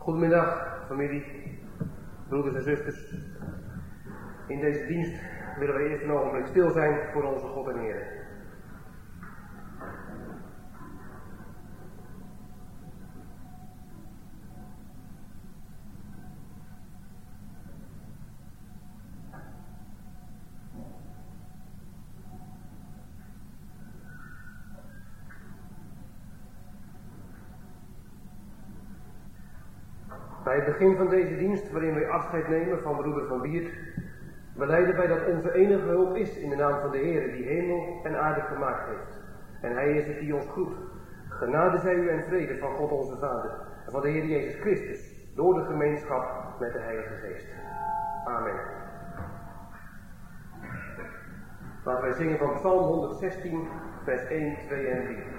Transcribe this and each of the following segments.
Goedemiddag, familie, broeders en zusters. In deze dienst willen we eerst een ogenblik stil zijn voor onze God en Heer. Bij het begin van deze dienst, waarin wij afscheid nemen van broeder Van Biert, belijden wij dat onze enige hulp is in de naam van de Heer, die hemel en aarde gemaakt heeft. En Hij is het die ons groet. Genade zij u en vrede van God onze Vader en van de Heer Jezus Christus, door de gemeenschap met de Heilige Geest. Amen. Laten wij zingen van Psalm 116, vers 1, 2 en 3.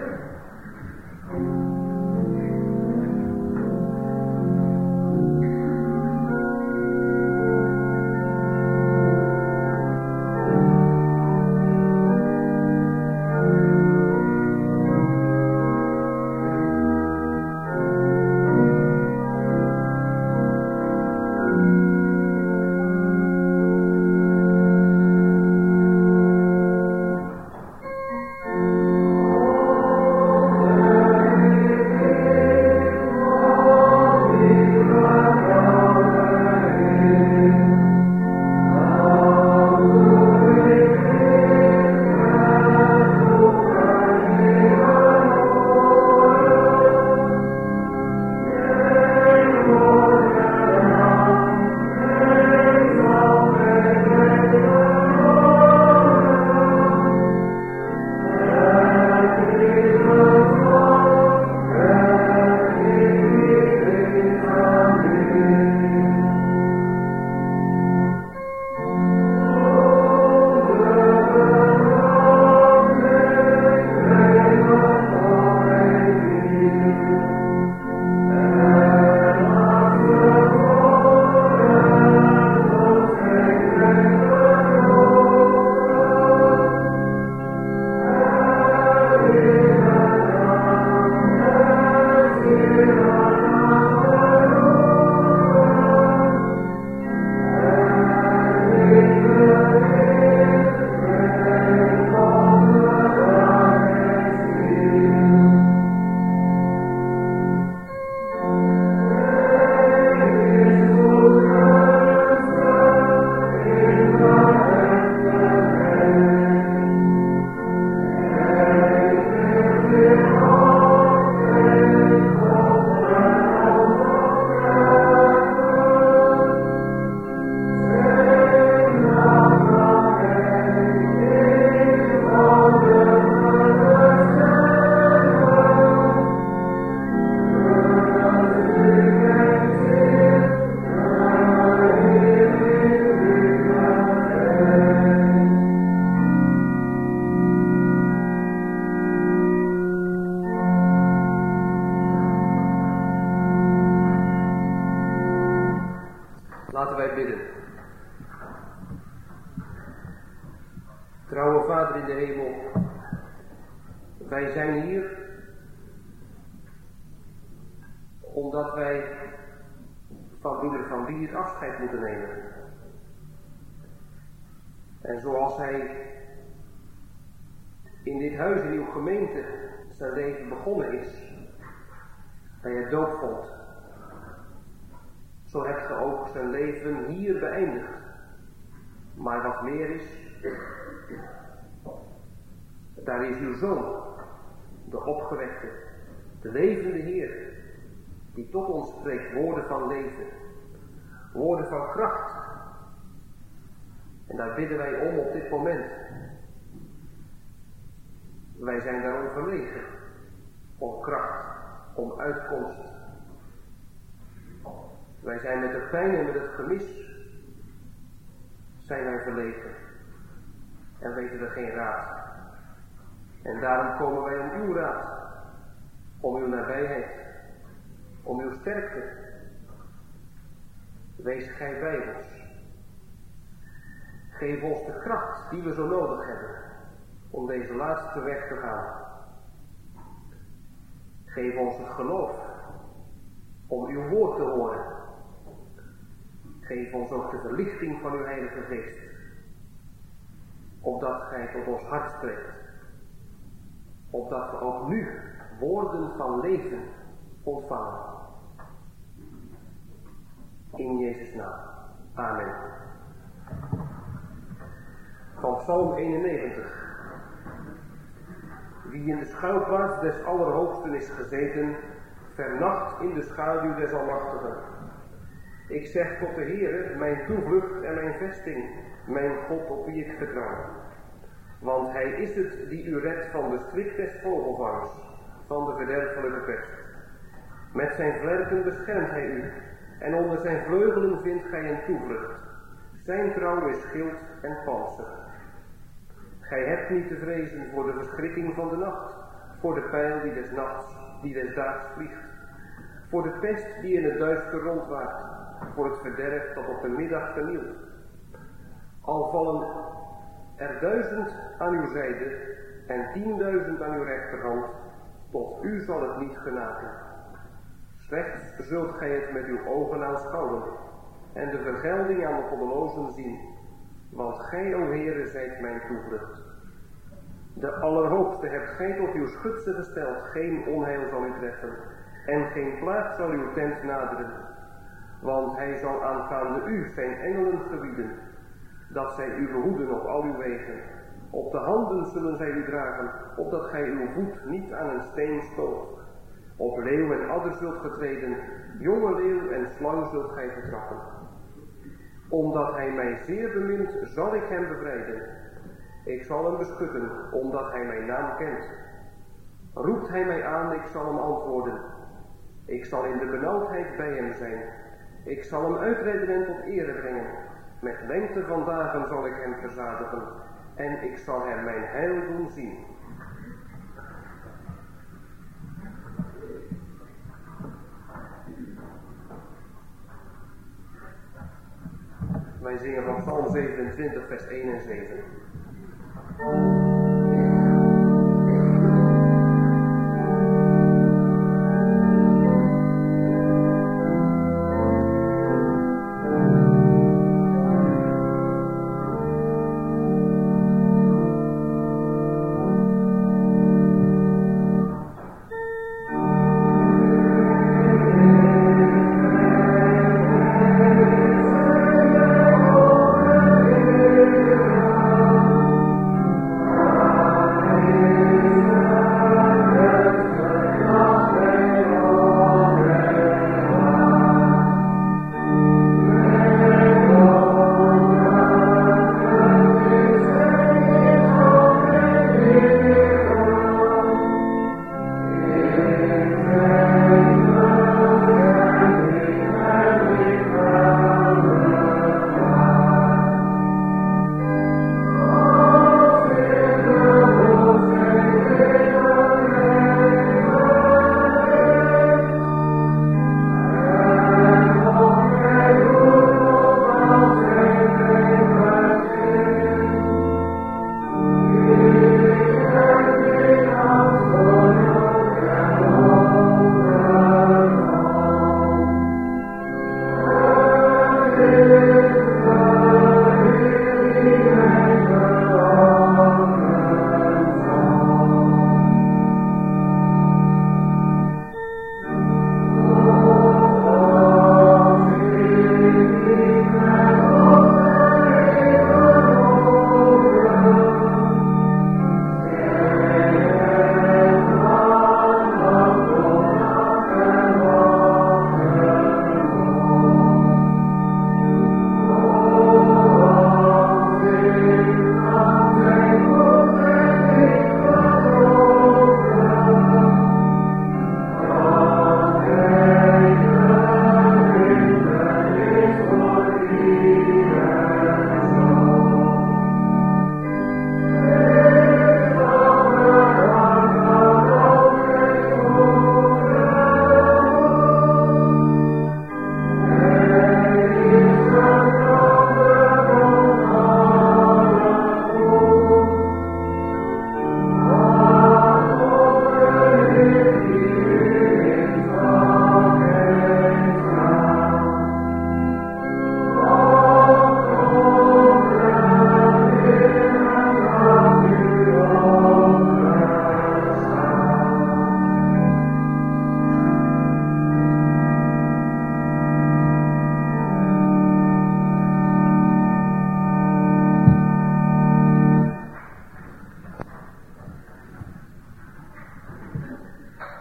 Laten wij bidden. Trouwe Vader in de hemel, wij zijn hier omdat wij van broeder Van Biert afscheid moeten nemen. En zoals hij in dit huis, in uw gemeente, zijn leven begonnen is, bij het doopvond, zo hebt ge ook zijn leven hier beëindigd. Maar wat meer is, daar is uw Zoon, de opgewekte, de levende Heer, die tot ons spreekt woorden van leven, woorden van kracht. En daar bidden wij om op dit moment. Wij zijn daarom verlegen, om kracht, om uitkomst. Wij zijn met de pijn en met het gemis, zijn wij verlegen en weten we geen raad. En daarom komen wij om uw raad, om uw nabijheid, om uw sterkte. Wees gij bij ons. Geef ons de kracht die we zo nodig hebben om deze laatste weg te gaan. Geef ons het geloof om uw woord te horen. Geef ons ook de verlichting van uw Heilige Geest, opdat gij tot ons hart spreekt, opdat we ook nu woorden van leven ontvangen. In Jezus' naam. Amen. Van Psalm 91. Wie in de schuilplaats des Allerhoogsten is gezeten, vernacht in de schaduw des Almachtigen. Ik zeg tot de Heere, mijn toevlucht en mijn vesting, mijn God op wie ik vertrouw. Want hij is het die u redt van de strik des vogelvangers, van de verderfelijke pest. Met zijn vlerken beschermt hij u, en onder zijn vleugelen vindt gij een toevlucht. Zijn trouw is schild en pantser. Gij hebt niet te vrezen voor de verschrikking van de nacht, voor de pijl die des nachts, die des daags vliegt, voor de pest die in het duister rondwaart, voor het verderf dat op de middag vernielt. Al vallen er 1000 aan uw zijde en 10.000 aan uw rechterhand, tot u zal het niet genaken. Slechts zult gij het met uw ogen aanschouwen en de vergelding aan de goddelozen zien, want gij, o Heere, zijt mijn toevlucht. De Allerhoogste hebt gij tot uw schutsen gesteld, geen onheil zal u treffen en geen plaag zal uw tent naderen. Want hij zal aangaande u zijn engelen gebieden, dat zij u behoeden op al uw wegen. Op de handen zullen zij u dragen, opdat gij uw voet niet aan een steen stoot. Op leeuw en adder zult getreden, jonge leeuw en slang zult gij vertrappen. Omdat hij mij zeer bemint, zal ik hem bevrijden. Ik zal hem beschutten, omdat hij mijn naam kent. Roept hij mij aan, ik zal hem antwoorden. Ik zal in de benauwdheid bij hem zijn. Ik zal hem uitredden en tot ere brengen. Met lengte van dagen zal ik hem verzadigen. En ik zal hem mijn heil doen zien. Wij zingen van Psalm 27, vers 1 en 7.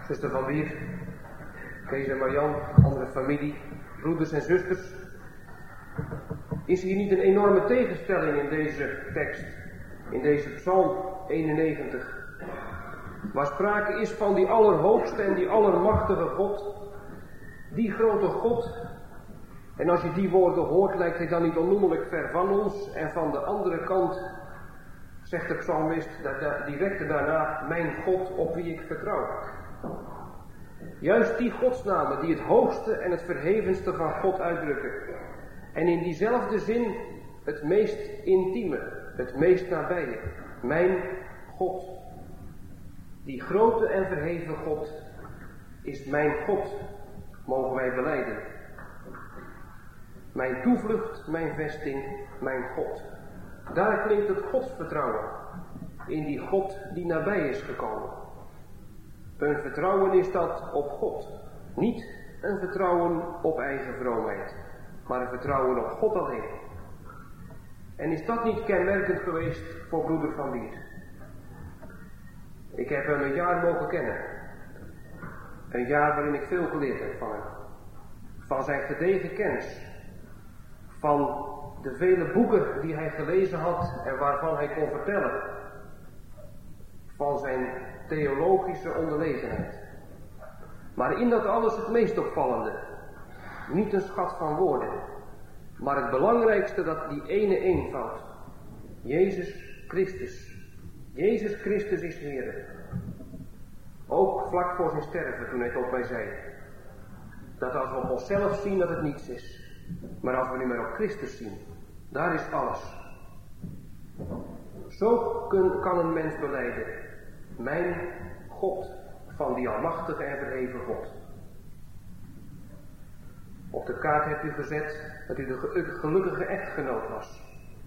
zuster Van Bier, Kees en Marjan, andere familie, broeders en zusters. Is hier niet een enorme tegenstelling in deze tekst, in deze Psalm 91, waar sprake is van die allerhoogste en die allermachtige God, die grote God. En als je die woorden hoort, lijkt hij dan niet onnoemelijk ver van ons. En van de andere kant zegt de psalmist direct daarna, mijn God op wie ik vertrouw. Juist die godsnamen die het hoogste en het verhevenste van God uitdrukken. En in diezelfde zin het meest intieme, het meest nabije. Mijn God. Die grote en verheven God is mijn God, mogen wij belijden. Mijn toevlucht, mijn vesting, mijn God. Daar klinkt het godsvertrouwen, in die God die nabij is gekomen. Een vertrouwen is dat op God. Niet een vertrouwen op eigen vroomheid, maar een vertrouwen op God alleen. En is dat niet kenmerkend geweest voor broeder Van Bier? Ik heb hem een jaar mogen kennen. Een jaar waarin ik veel geleerd heb van hem. Van zijn gedegen kennis. Van de vele boeken die hij gelezen had en waarvan hij kon vertellen. Van zijn theologische onderlegenheid. Maar in dat alles het meest opvallende. Niet een schat van woorden. Maar het belangrijkste, dat die ene eenvoud. Jezus Christus. Jezus Christus is Heer. Ook vlak voor zijn sterven, toen hij tot mij zei. Dat als we op onszelf zien dat het niets is. Maar als we nu maar op Christus zien, daar is alles. Zo kan een mens belijden. Mijn God, van die almachtige en verheven God. Op de kaart hebt u gezet dat u de gelukkige echtgenoot was.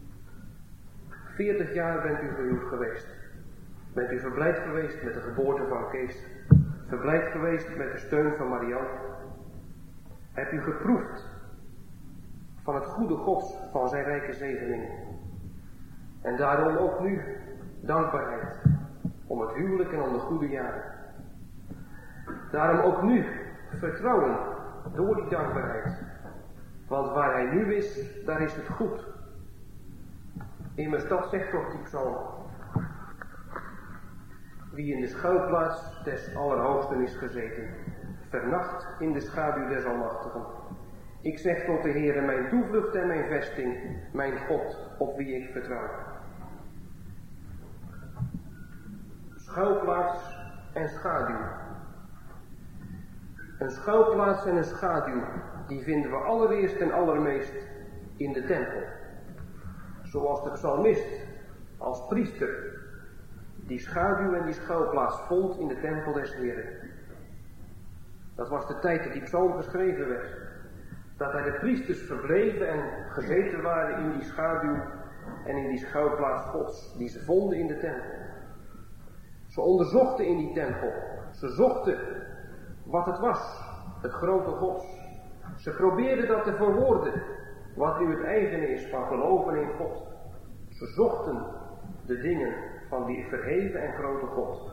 40 jaar bent u gehuwd geweest. Bent u verblijd geweest met de geboorte van Kees. Verblijd geweest met de steun van Marianne. Hebt u geproefd van het goede Gods, van zijn rijke zegeningen. En daarom ook nu dankbaarheid om het huwelijk en om de goede jaren. Daarom ook nu vertrouwen door die dankbaarheid. Want waar hij nu is, daar is het goed. Immers dat zegt toch die psalm. Wie in de schuilplaats des Allerhoogsten is gezeten, vernacht in de schaduw des Almachtigen. Ik zeg tot de Heere, mijn toevlucht en mijn vesting, mijn God, op wie ik vertrouw. Schuilplaats en schaduw. Een schuilplaats en een schaduw, die vinden we allereerst en allermeest in de tempel. Zoals de psalmist als priester die schaduw en die schuilplaats vond in de tempel des Heeren. Dat was de tijd dat die psalm geschreven werd. Dat daar de priesters verbleven en gezeten waren in die schaduw en in die schuilplaats Gods, die ze vonden in de tempel. Ze onderzochten in die tempel. Ze zochten wat het was, het grote Gods. Ze probeerden dat te verwoorden, wat nu het eigene is van geloven in God. Ze zochten de dingen van die verheven en grote God.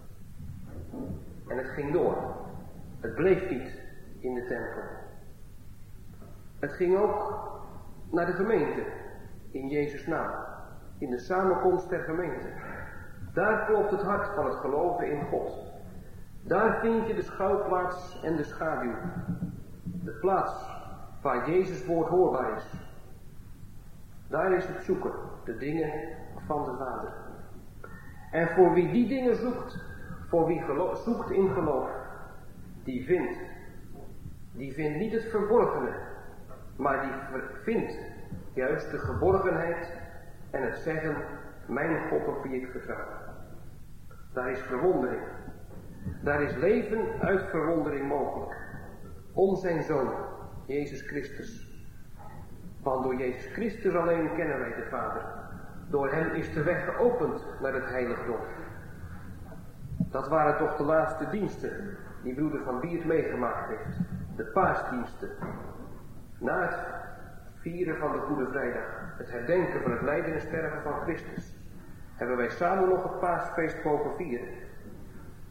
En het ging door. Het bleef niet in de tempel. Het ging ook naar de gemeente, in Jezus' naam, in de samenkomst der gemeente. Daar klopt het hart van het geloven in God. Daar vind je de schuilplaats en de schaduw. De plaats waar Jezus woord hoorbaar is. Daar is het zoeken, de dingen van de Vader. En voor wie die dingen zoekt, voor wie zoekt in geloof, die vindt niet het verborgene, maar die vindt juist de geborgenheid en het zeggen, mijn God op wie ik vertrouw. Daar is verwondering. Daar is leven uit verwondering mogelijk. Om zijn Zoon, Jezus Christus. Want door Jezus Christus alleen kennen wij de Vader. Door hem is de weg geopend naar het heiligdom. Dat waren toch de laatste diensten die broeder Van Bier meegemaakt heeft. De paasdiensten. Na het vieren van de Goede Vrijdag, het herdenken van het lijden en sterven van Christus, hebben wij samen nog het paasfeest mogen vieren.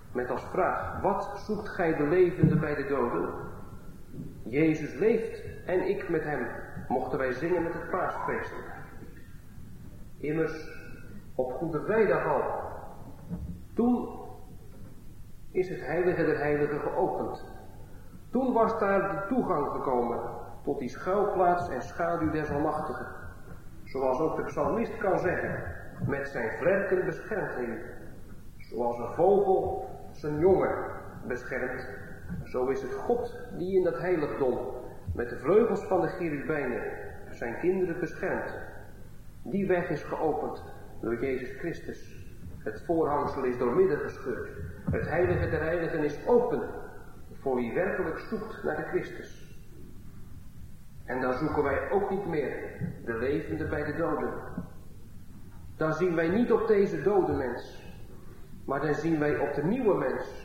met als vraag: wat zoekt gij de levende bij de doden? Jezus leeft en ik met hem, mochten wij zingen met het paasfeest. Immers, op Goede Vrijdaghal, toen is het heilige der heiligen geopend. Toen was daar de toegang gekomen tot die schuilplaats en schaduw des Almachtigen. Zoals ook de psalmist kan zeggen: met zijn vlerken beschermt hij u. Zoals een vogel zijn jongen beschermt, zo is het God die in dat heiligdom met de vleugels van de cherubijnen zijn kinderen beschermt. Die weg is geopend door Jezus Christus. Het voorhangsel is doormidden gescheurd. Het heilige der heiligen is open voor wie werkelijk zoekt naar de Christus. En dan zoeken wij ook niet meer de levende bij de doden. Dan zien wij niet op deze dode mens, maar dan zien wij op de nieuwe mens.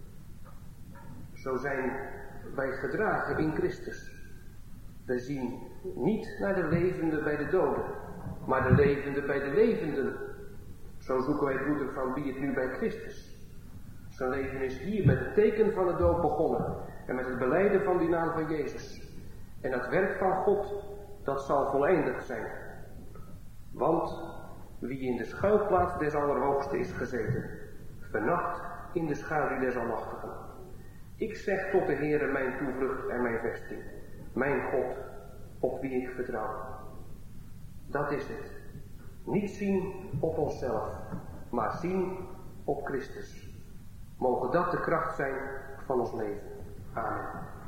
Zo zijn wij gedragen in Christus. We zien niet naar de levende bij de doden, maar de levende bij de levenden. Zo zoeken wij broeder Van Biert nu bij Christus. Zijn leven is hier met het teken van de doop begonnen en met het belijden van die naam van Jezus. En het werk van God, dat zal voleindigd zijn. Want wie in de schuilplaats des Allerhoogste is gezeten, vernacht in de schaduw des Almachtigen. Ik zeg tot de Heere mijn toevlucht en mijn vesting, mijn God, op wie ik vertrouw. Dat is het. Niet zien op onszelf, maar zien op Christus. Mogen dat de kracht zijn van ons leven. Amen.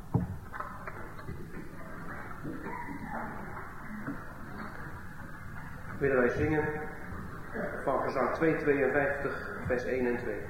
Willen wij zingen van gezang 252, vers 1 en 2.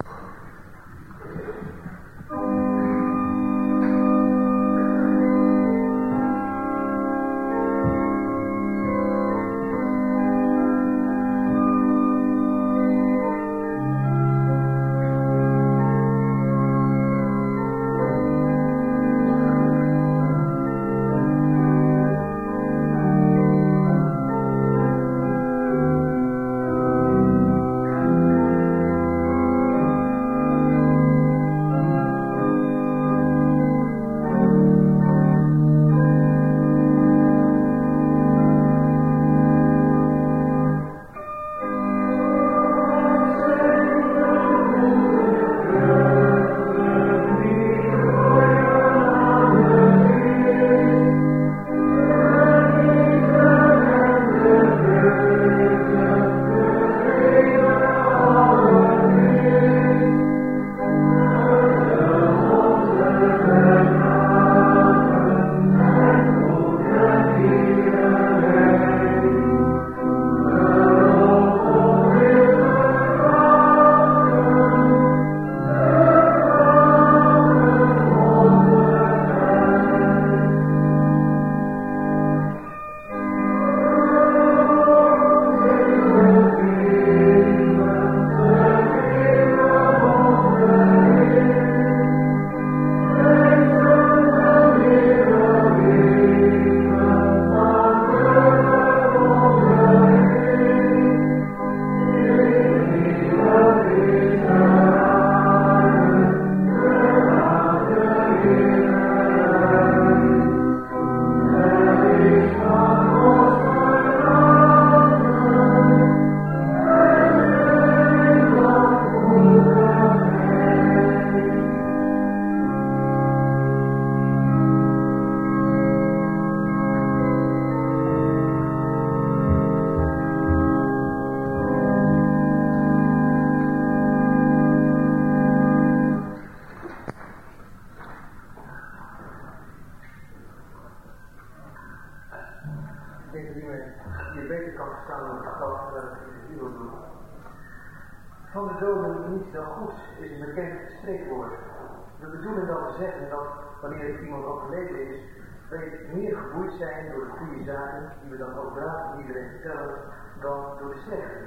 Van de doden niet dan goed is een bekend spreekwoord. We bedoelen dan te zeggen dat wanneer iemand overleden is, wij meer geboeid zijn door de goede zaken die we dan ook braaf aan iedereen vertellen, dan door de slechte.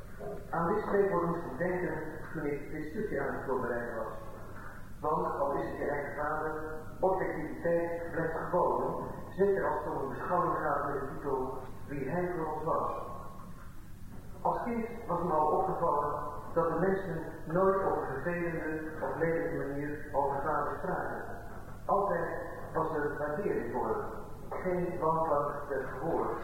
Aan dit spreekwoord moest ik denken toen ik dit stukje aan het voorbereiden was. Want al is het je eigen vader, objectiviteit blijft geboden, zeker als het om een beschouwing gaat met de titel Wie hij voor ons was. Als kind was me al opgevallen dat de mensen nooit op een vervelende of lelijke manier over vader spraken. Altijd was er waardering voor hem. Geen wanklank werd gehoord.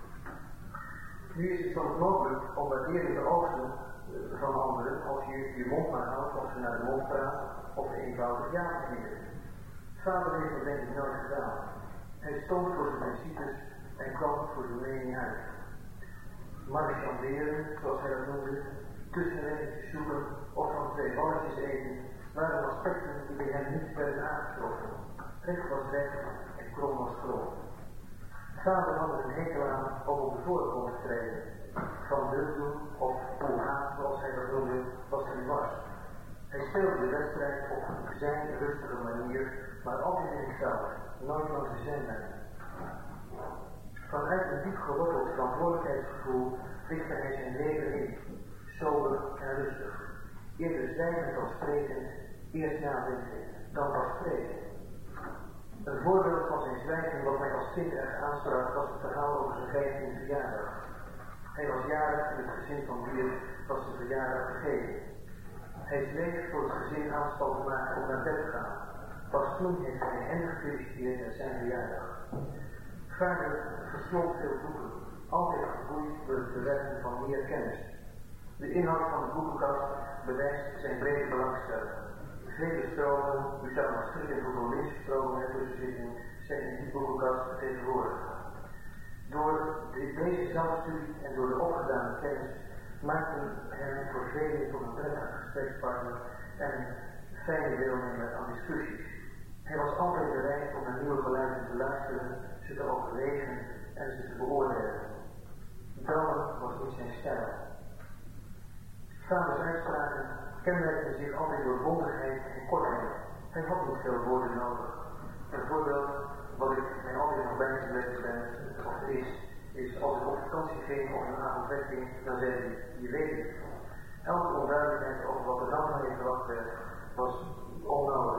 Nu is het soms mogelijk om waardering te oogsten van anderen als je je mond maar houdt als je naar de mond praat of eenvoudig ja klinkt. Vader heeft dat denk ik nooit gedaan. Hij stond voor zijn principes en kwam voor zijn mening uit. Marchanderen, zoals hij dat noemde, tussenwegjes zoeken of van twee walletjes eten, waren aspecten die bij hem niet werden aangesproken. Recht was recht en krom was krom. Vader had er een hekel aan om op de voorgrond te treden. Van druk doen of poeha, zoals hij dat noemde, was er niet was. Hij speelde de wedstrijd op zijn rustige manier, maar altijd in zichzelf, nooit langs de zendlijn. Vanuit een diep geworteld verantwoordelijkheidsgevoel richtte hij zijn leven in, sober en rustig. Eerder zwijgend dan sprekend, eerst nadenken, dan pas spreken. Een voorbeeld van zijn zwijgen wat mij als kind erg aansprak was het verhaal over zijn 15e verjaardag. Hij was jarig en het gezin van Bier was zijn verjaardag gegeven. Hij zweeg voor het gezin aanstal te maken om naar bed te gaan. Pas toen heeft hij hen gefeliciteerd met zijn verjaardag. Vader versloot veel boeken, altijd geboeid door het bewerken van meer kennis. De inhoud van de boekenkast bewijst zijn brede belangstelling. Vele stromen, u zou nog schrikken hoeveel leesstromen er tussen zitten, zijn in die boekenkast vertegenwoordigd. Door deze zelfstudie en door de opgedane kennis maakten hem voor velen tot een prettige gesprekspartner en fijne deelnemer aan discussies. Hij was altijd bereid om naar nieuwe geluiden te luisteren, ze te overwegen en ze te beoordelen. Bellen was niet zijn stijl. Vaders uitspraken kenmerkten zich altijd door bondigheid en kortheid. Hij had niet veel woorden nodig. Een voorbeeld wat ik mij altijd nog bijgebleven ben, of is als ik op vakantie ging of een avond wegging, dan zei hij, je weet het. Elke onduidelijkheid over wat er dan van je verwacht werd, was onnodig.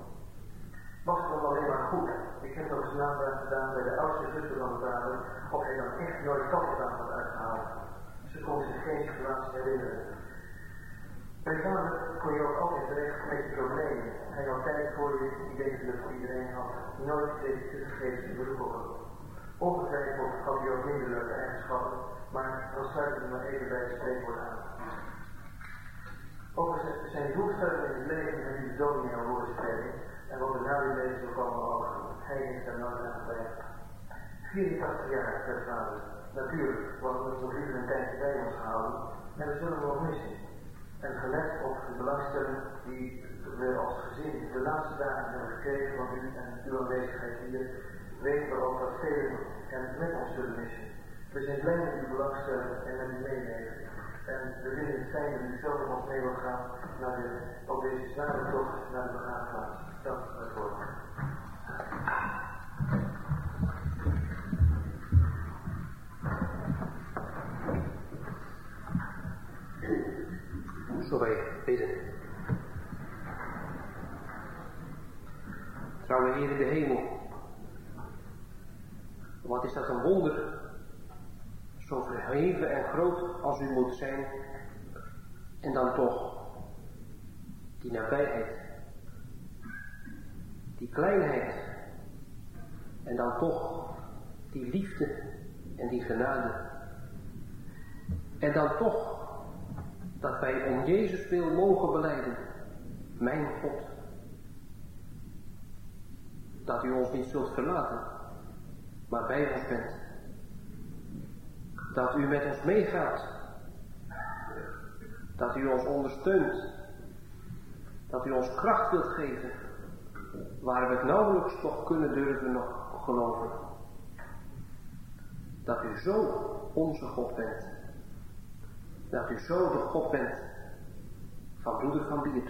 Was het dan alleen maar goed? Ik heb nog eens navraag gedaan bij de oudste zuster van de vader, of hij dan echt nooit kantjes had uitgehaald. Ze kon zich geen situatie herinneren. Bij vader kon je ook altijd terecht met je problemen. Hij had tijd voor je, die deze dat voor iedereen had. Nooit deze tussengeest beroep op hem. Ongetwijfeld had hij ook minder leuke eigenschappen, maar dan sluiten we maar even bij het spreekwoord aan. Over zijn doelstelling in het leven en die de dominee al horen spreken, en wat er na die leven zal komen ook, hij heeft daar nooit aan getwijfeld. 84 jaar, werd vader. Natuurlijk, want we nog liever een tijdje bij ons gehouden, en we zullen hem ook missen. En gelet op de belangstelling die we als gezin de laatste dagen hebben gekregen van u en uw aanwezigheid hier, weten we ook dat velen hem met ons zullen missen. We zijn blij met uw belangstelling en met uw meeleven. En we vinden het fijn dat u zo met ons mee wilt gaan op deze zware tocht naar de begraafplaats. Dank u daarvoor. Zullen wij bidden. Trouwe Heer in de hemel, wat is dat een wonder, zo verheven en groot als u moet zijn, en dan toch die nabijheid, die kleinheid, en dan toch die liefde en die genade, en dan toch dat wij om Jezus wil mogen belijden, mijn God, dat u ons niet zult verlaten, maar bij ons bent, dat u met ons meegaat, dat u ons ondersteunt, dat u ons kracht wilt geven, waar we het nauwelijks toch kunnen durven nog geloven, dat u zo onze God bent. Dat u zo de God bent van broeder van Bier.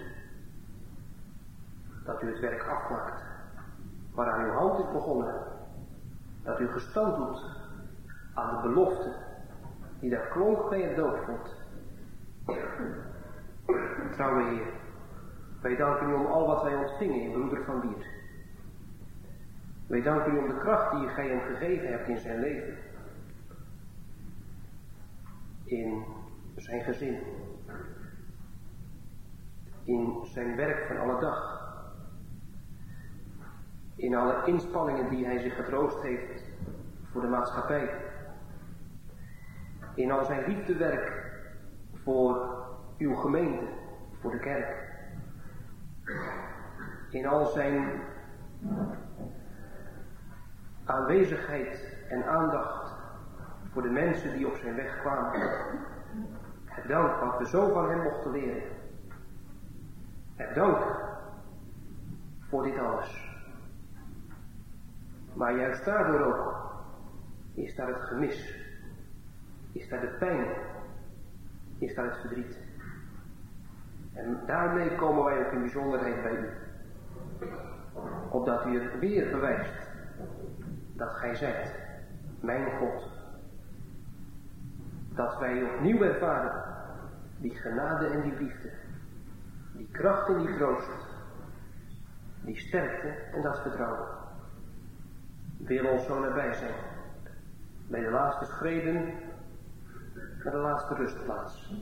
Dat u het werk afmaakt waaraan uw hand is begonnen. Dat u gestand doet aan de belofte die daar klonk bij het doopvond. Trouwe Heer, wij danken u om al wat wij ontvingen in broeder van Bier. Wij danken u om de kracht die gij hem gegeven hebt in zijn leven. In zijn gezin, in zijn werk van alle dag. In alle inspanningen die hij zich getroost heeft voor de maatschappij. In al zijn liefdewerk voor uw gemeente, voor de kerk. In al zijn aanwezigheid en aandacht voor de mensen die op zijn weg kwamen. Het dank wat we zo van hem mochten leren. Het dank voor dit alles. Maar juist daardoor ook is daar het gemis. Is daar de pijn. Is daar het verdriet. En daarmee komen wij ook in bijzonderheid bij u. Opdat u het weer bewijst dat gij zijt, mijn God. Dat wij opnieuw ervaren die genade en die liefde, die kracht en die troost, die sterkte en dat vertrouwen. Wil ons zo nabij zijn, bij de laatste schreden naar de laatste rustplaats.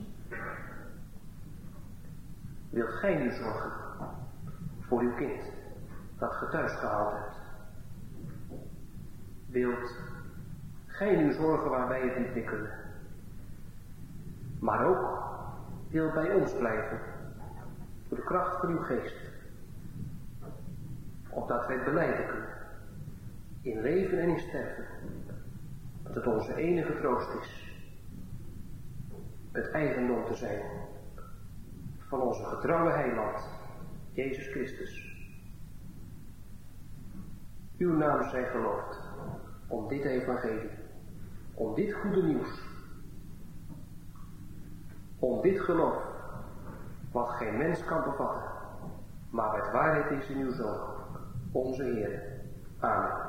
Wilt gij nu zorgen voor uw kind dat ge thuis gehaald hebt? Wilt gij nu zorgen waar wij het niet meer kunnen? Maar ook wilt bij ons blijven door de kracht van uw geest, opdat wij belijden kunnen in leven en in sterven dat het onze enige troost is het eigendom te zijn van onze getrouwe heiland, Jezus Christus. Uw naam zij geloofd om dit evangelie, om dit goede nieuws, om dit geloof, wat geen mens kan bevatten, maar wat waarheid is in uw Zoon, onze Heer. Amen.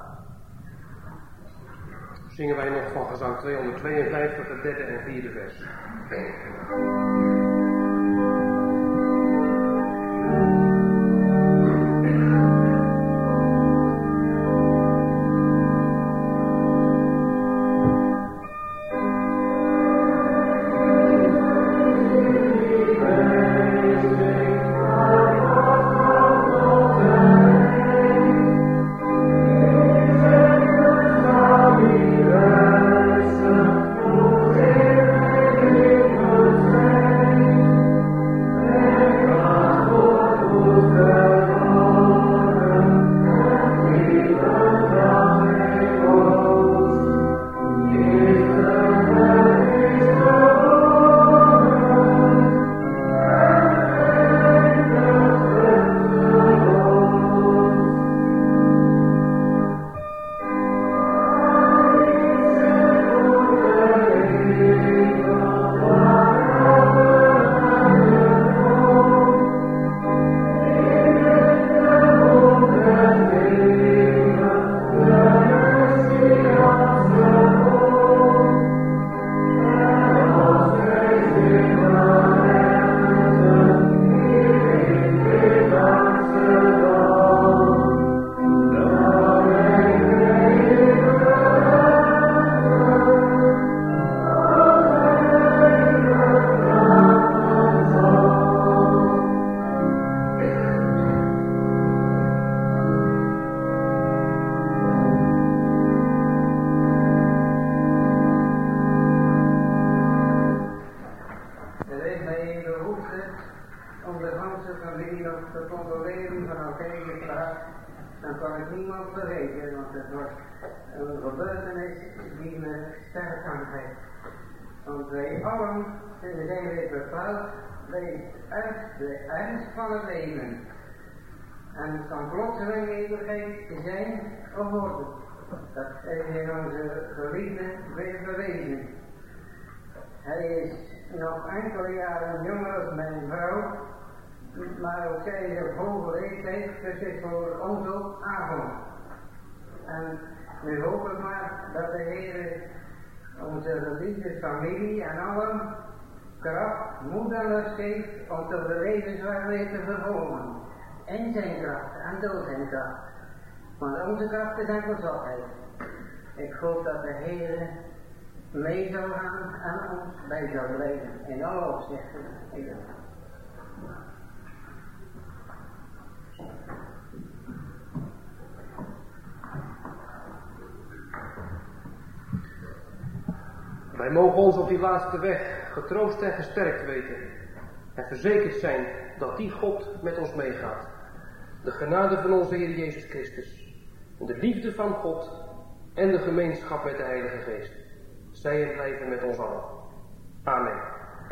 Zingen wij nog van gezang 252, het derde en vierde vers. En kan plotseling eeuwigheid zijn of worden. Dat is in onze geliefde weer bewezen. Hij is nog enkele jaren jonger als mijn vrouw, maar ook zij is op hoge leeftijd, dus is voor ons ook aangekomen. En nu hoop ik maar dat de Heer onze geliefde familie en allen kracht, moed en lust geeft om tot de levensweg weer te vervolgen. En zijn kracht en door zijn kracht. Want onze kracht is enkel zwakheid. Ik hoop dat de Heer mee zal gaan en ons bij zal blijven in alle opzichten. Wij mogen ons op die laatste weg getroost en gesterkt weten en verzekerd zijn dat die God met ons meegaat. De genade van onze Heer Jezus Christus, de liefde van God en de gemeenschap met de Heilige Geest. Zij en blijven met ons allen. Amen.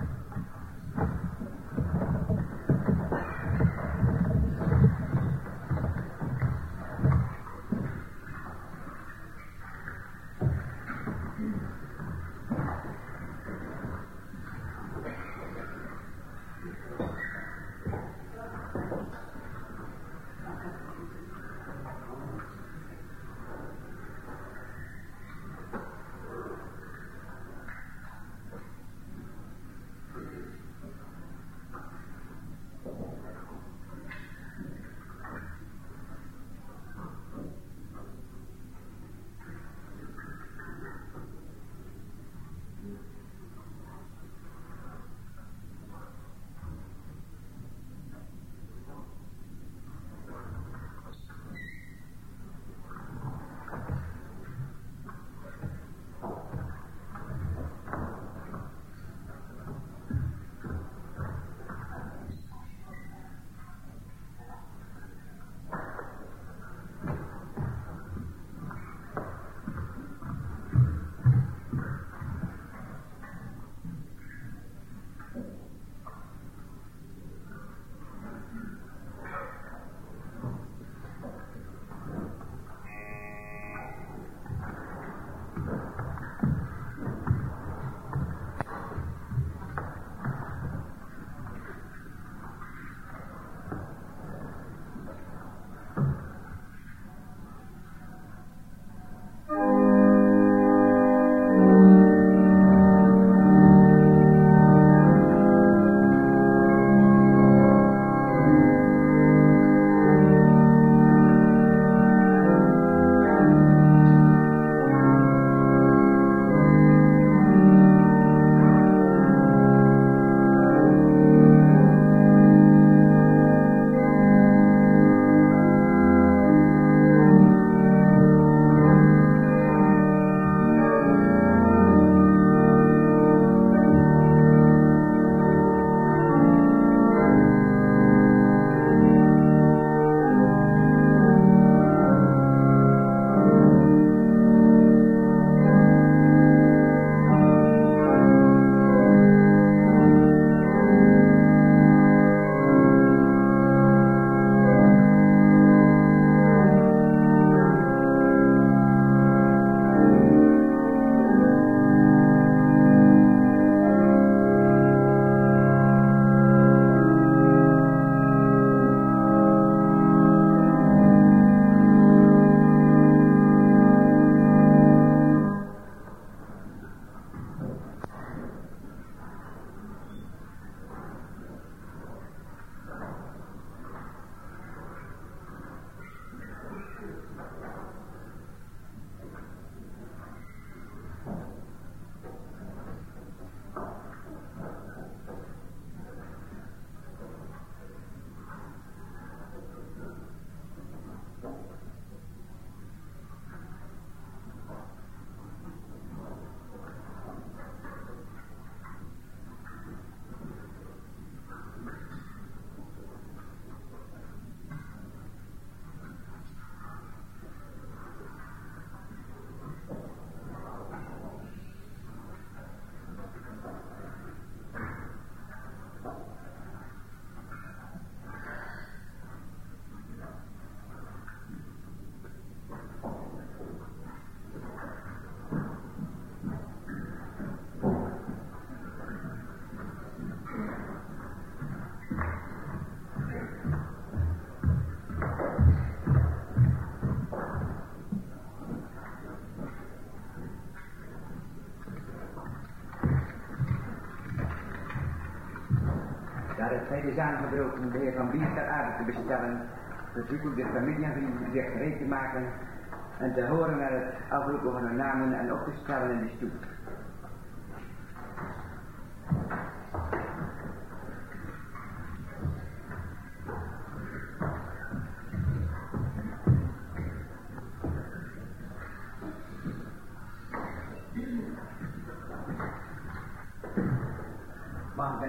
Het feit is aangebroken de heer Van Bier ter aarde te bestellen, verzoek ik de familie en vrienden zich gereed te maken en te horen naar het afroepen van hun namen en op te stellen in de stoep.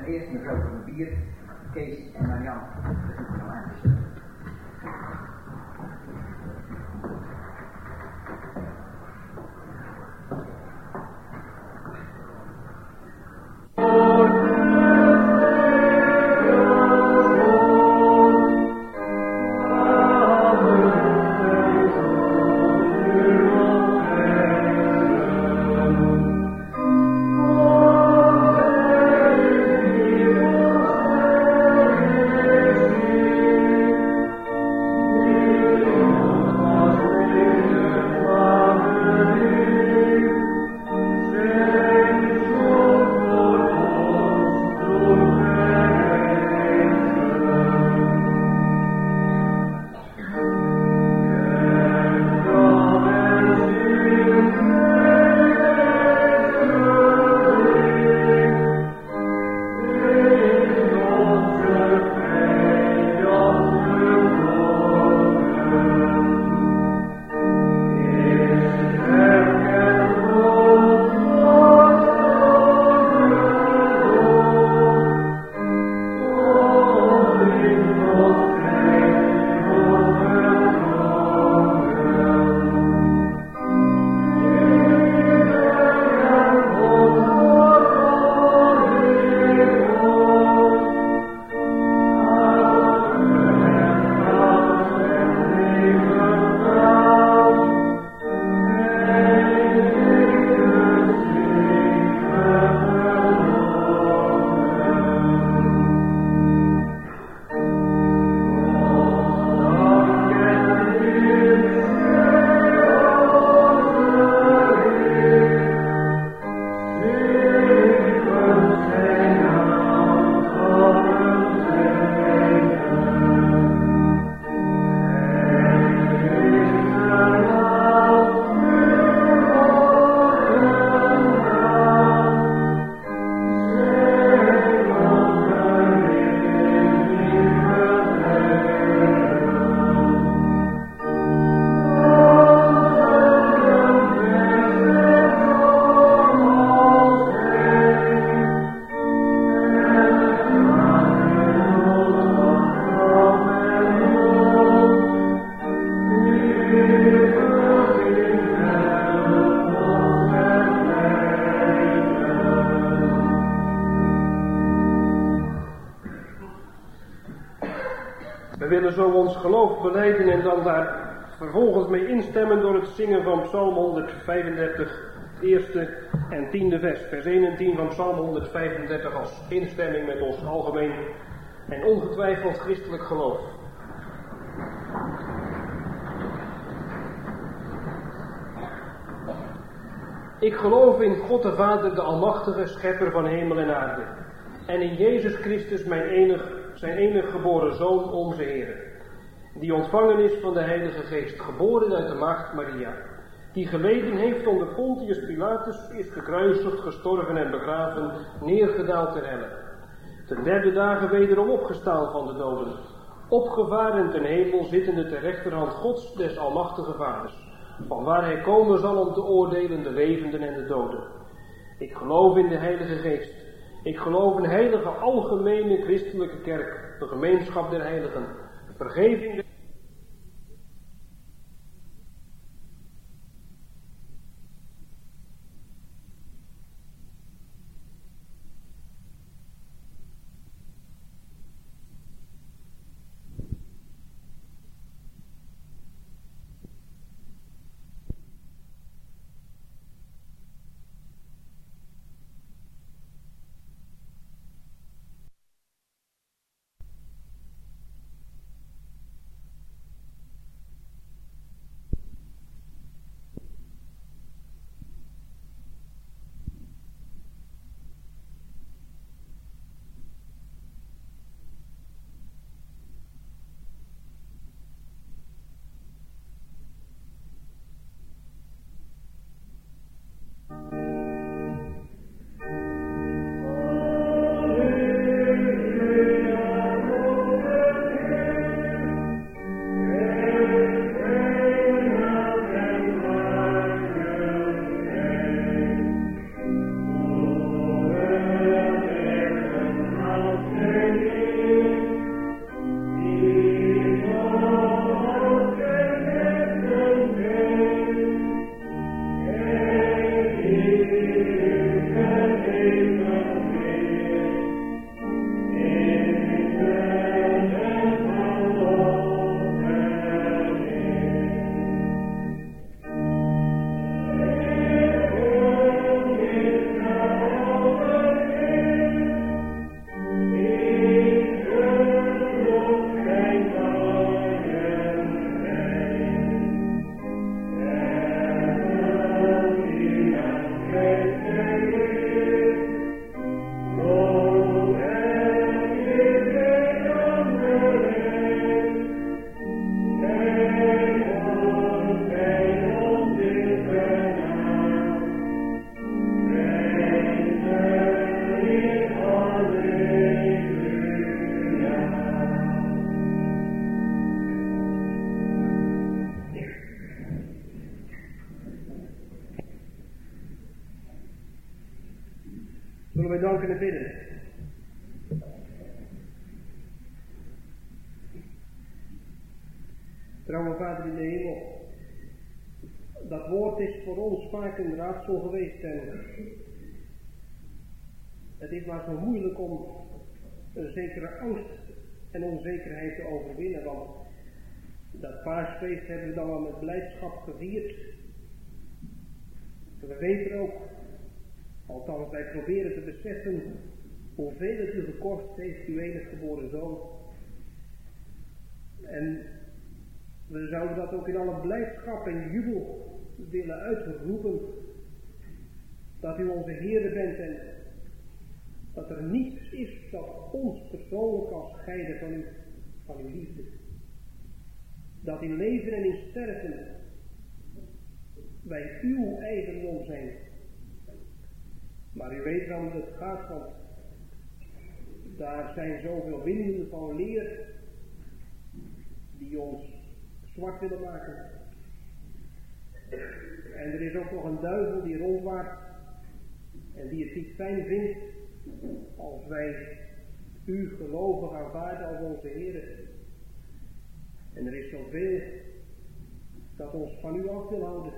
en eerst mevrouw van Bier, Kees en Marian verzoeken om aan te zetten. We willen zo ons geloof belijden en dan daar vervolgens mee instemmen door het zingen van Psalm 135, eerste en tiende vers. Vers 1 en 10 van Psalm 135 als instemming met ons algemeen en ongetwijfeld christelijk geloof. Ik geloof in God de Vader, de Almachtige, Schepper van hemel en aarde. En in Jezus Christus, zijn enige geboren Zoon, onze Heer. Die ontvangen is van de Heilige Geest, geboren uit de Maagd Maria. Die geleden heeft onder Pontius Pilatus, is gekruisigd, gestorven en begraven, neergedaald ter helle. Ten derde dagen wederom opgestaan van de doden. Opgevaren ten hemel, zittende ter rechterhand Gods, des Almachtige Vaders. Vanwaar hij komen zal om te oordelen de levenden en de doden. Ik geloof in de Heilige Geest. Ik geloof in heilige algemene christelijke kerk, de gemeenschap der heiligen, vergeving der wij danken en bidden. Trouwe Vader in de hemel, dat woord is voor ons vaak inderdaad zo geweest en het is maar zo moeilijk om een zekere angst en onzekerheid te overwinnen, want dat paasfeest hebben we dan wel met blijdschap gevierd. We weten ook, althans wij proberen te beseffen, hoeveel het u gekost heeft, uw enige geboren zoon. En we zouden dat ook in alle blijdschap en jubel willen uitroepen, dat u onze Heere bent en dat er niets is dat ons persoonlijk kan scheiden van uw liefde. Dat in leven en in sterven wij uw eigendom zijn. Maar u weet waarom het gaat, want daar zijn zoveel winden van leer die ons zwart willen maken. En er is ook nog een duivel die rondwaart en die het niet fijn vindt als wij u gelovig aanvaarden als onze Heere. En er is zoveel dat ons van u af wil houden.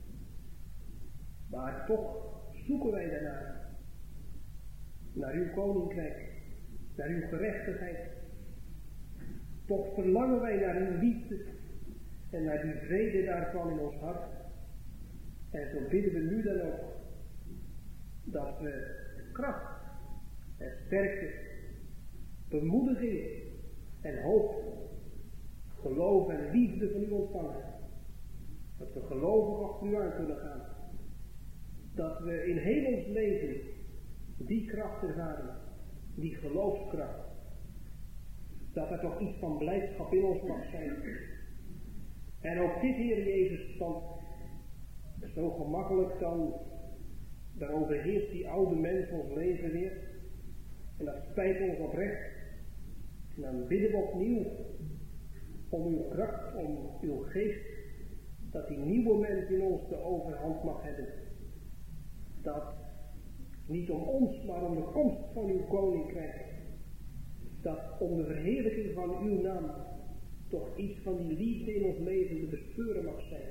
Maar toch zoeken wij daarnaar. Naar uw koninkrijk, naar uw gerechtigheid. Toch verlangen wij naar uw liefde en naar die vrede daarvan in ons hart. En zo bidden we nu dan ook dat we kracht en sterkte, bemoediging en hoop, geloof en liefde van u ontvangen. Dat we gelovig achter u aan kunnen gaan. Dat we in heel ons leven die kracht ervaren, die geloofskracht. Dat er toch iets van blijdschap in ons mag zijn. En ook dit, Heer Jezus, want zo gemakkelijk dan overheerst die oude mens ons leven weer. En dat spijt ons oprecht. En dan bidden we opnieuw om uw kracht, om uw geest, dat die nieuwe mens in ons de overhand mag hebben. Dat niet om ons, maar om de komst van uw koninkrijk, dat om de verheerlijking van uw naam toch iets van die liefde in ons leven te bespeuren mag zijn.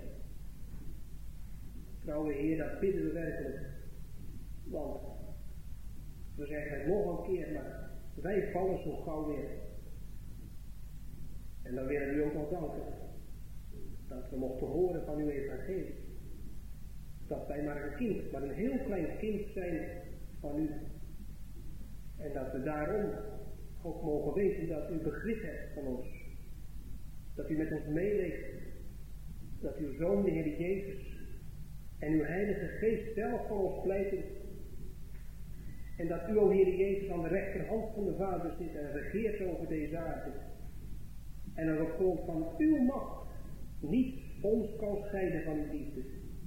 Trouwe Heer, dat bidden we werkelijk. Want we zeggen het nog een keer, maar wij vallen zo gauw weer. En dan willen we u ook nog danken dat we mochten horen van uw evangelie. Dat wij maar een kind, maar een heel klein kind zijn van u. En dat we daarom ook mogen weten dat u begrip hebt van ons. Dat u met ons meeleeft. Dat uw Zoon, de Heer Jezus, en uw Heilige Geest zelf voor ons pleiten. En dat u, o Heer Jezus, aan de rechterhand van de Vader zit en regeert over deze aarde. En dat op grond van uw macht niet ons kan scheiden van uw liefde.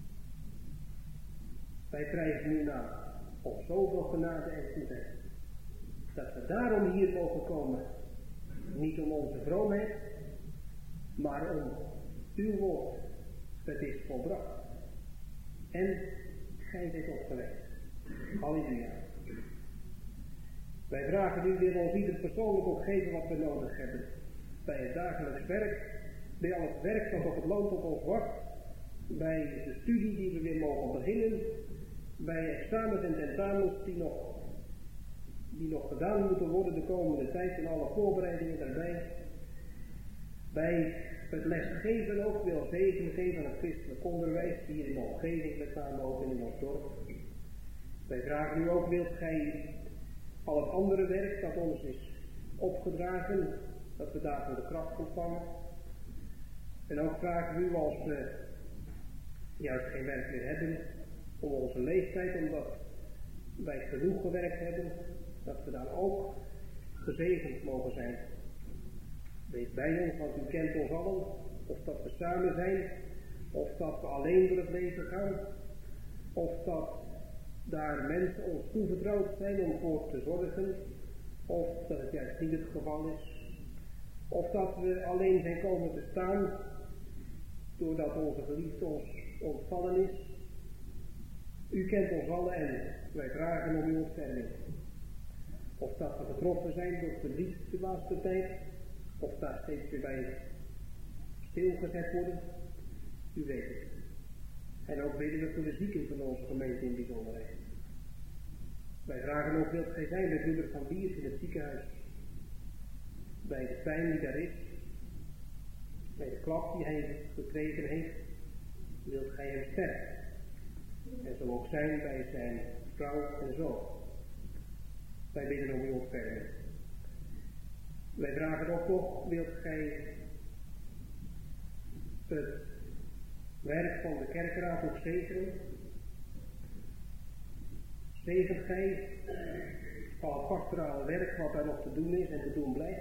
Wij prijzen uw naam op zoveel genade en goedheid. Dat we daarom hier mogen komen. Niet om onze vroomheid, maar om uw woord. Het is volbracht. En gij zijt opgewekt. Halleluja. Wij vragen u, wil ons ieder persoonlijk ook geven wat we nodig hebben. Bij het dagelijks werk, bij al het werk dat op het land op ons wacht, bij de studie die we weer mogen beginnen, bij examens en tentamens die nog gedaan moeten worden de komende tijd en alle voorbereidingen daarbij. Bij het lesgeven ook, wil zegen geven aan het christelijk onderwijs hier in de omgeving, met name ook in ons dorp. Wij vragen u ook, wilt gij al het andere werk dat ons is opgedragen, dat we daarvoor de kracht ontvangen. En ook vragen u, als we juist geen werk meer hebben, om onze leeftijd, omdat wij genoeg gewerkt hebben, dat we dan ook gezegend mogen zijn. Wees bij ons, want u kent ons allen, of dat we samen zijn, of dat we alleen door het leven gaan, of dat daar mensen ons toevertrouwd zijn om voor te zorgen, of dat het juist niet het geval is, of dat we alleen zijn komen te staan, doordat onze geliefde ons ontvallen is. U kent ons allen en wij vragen om uw ontferming. Of dat we getroffen zijn door verdriet de laatste tijd, of daar steeds weer bij stilgezet worden, u weet het. En ook bidden we voor de zieken van onze gemeente in bijzonderheid. Wij vragen ook, wilt gij zijn met broeder Van Biers in het ziekenhuis, bij de pijn die daar is, bij de klap die hij gekregen heeft, wilt gij hem sterken. En zo ook zijn bij zijn vrouw en zoon. Wij bidden om uw ontferming. Wij vragen ook nog, wilt gij het werk van de kerkraad ook zegenen? Zegent gij al het pastorale werk wat daar nog te doen is en te doen blijft?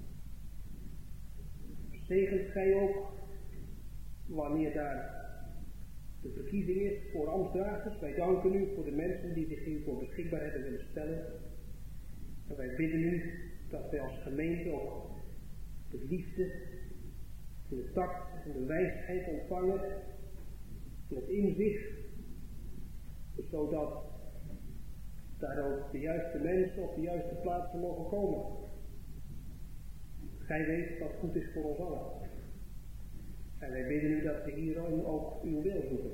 Zegent gij ook wanneer daar de verkiezing is voor ambtsdragers? Wij danken u voor de mensen die zich hiervoor beschikbaar hebben willen stellen. En wij bidden u dat wij als gemeente ook de liefde, de tact en de wijsheid ontvangen, en het inzicht, zodat daar ook de juiste mensen op de juiste plaatsen mogen komen. Gij weet wat goed is voor ons allen. En wij bidden u dat we hierom ook uw wil zoeken.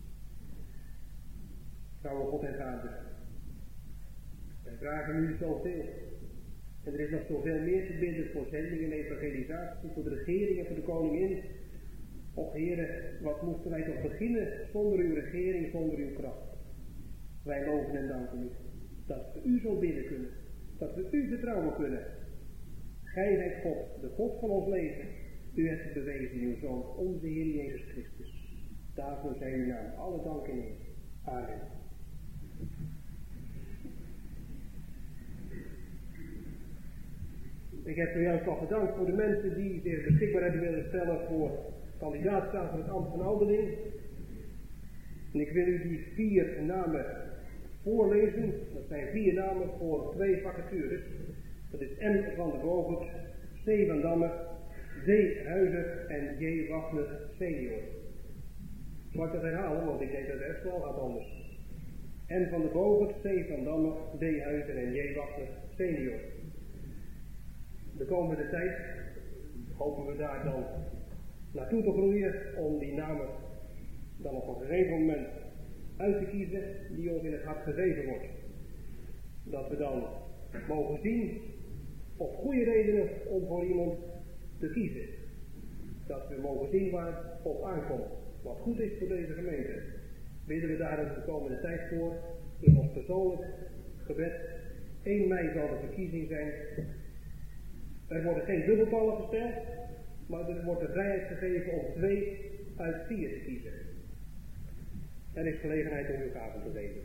Trouwe God en Vader, wij vragen u zoveel. En er is nog zoveel meer te bidden voor zending en evangelisatie, voor de regering en voor de koningin. Och Heere, wat moesten wij toch beginnen zonder uw regering, zonder uw kracht. Wij loven en danken u dat we u zo bidden kunnen, dat we u vertrouwen kunnen. Gij zijt God, de God van ons leven. U hebt het bewezen in uw Zoon, onze Heer Jezus Christus. Daarvoor zijn uw naam alle dank en eer. Amen. Ik heb zojuist al gedankt voor de mensen die zich beschikbaar hebben willen stellen voor kandidaatstaat voor het ambt van ouderling. En ik wil u die 4 namen voorlezen. Dat zijn 4 namen voor 2 vacatures. Dat is M. van der Bogert, C. van Damme, D. Huizer en J. Wagner senior. Zal ik dat herhalen, want ik denk dat het wel gaat anders. M. van der Bogert, C. van Damme, D. Huizer en J. Wagner senior. De komende tijd hopen we daar dan naartoe te groeien om die namen dan op een gegeven moment uit te kiezen die ons in het hart gegeven wordt. Dat we dan mogen zien op goede redenen om voor iemand te kiezen. Dat we mogen zien waar het op aankomt. Wat goed is voor deze gemeente. Bidden we daar de komende tijd voor in ons persoonlijk gebed. 1 mei zal de verkiezing zijn. Er worden geen dubbeltallen gesteld, maar er wordt de vrijheid gegeven om 2 uit 4 te kiezen. Er is gelegenheid om uw gaven te geven.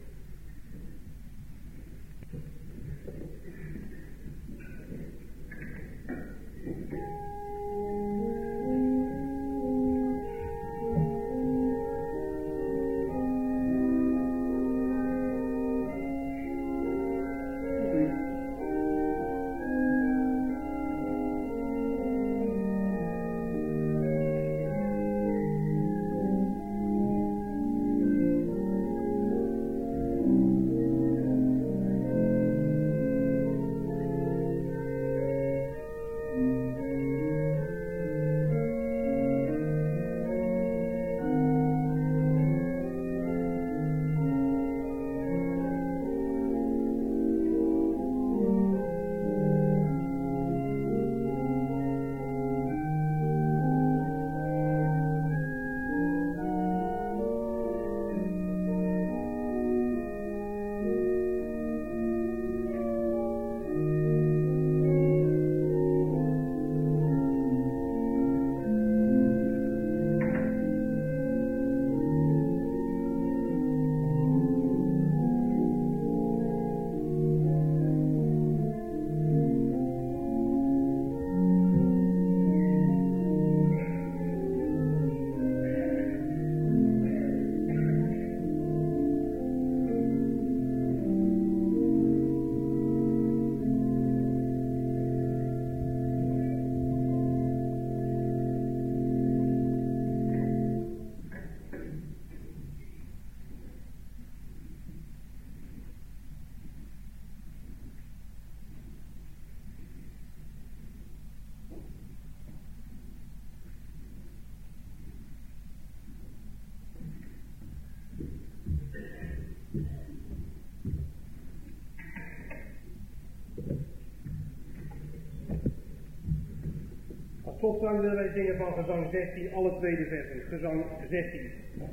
slotzang willen wij zingen van gezang 16, alle tweede versen. Gezang 16.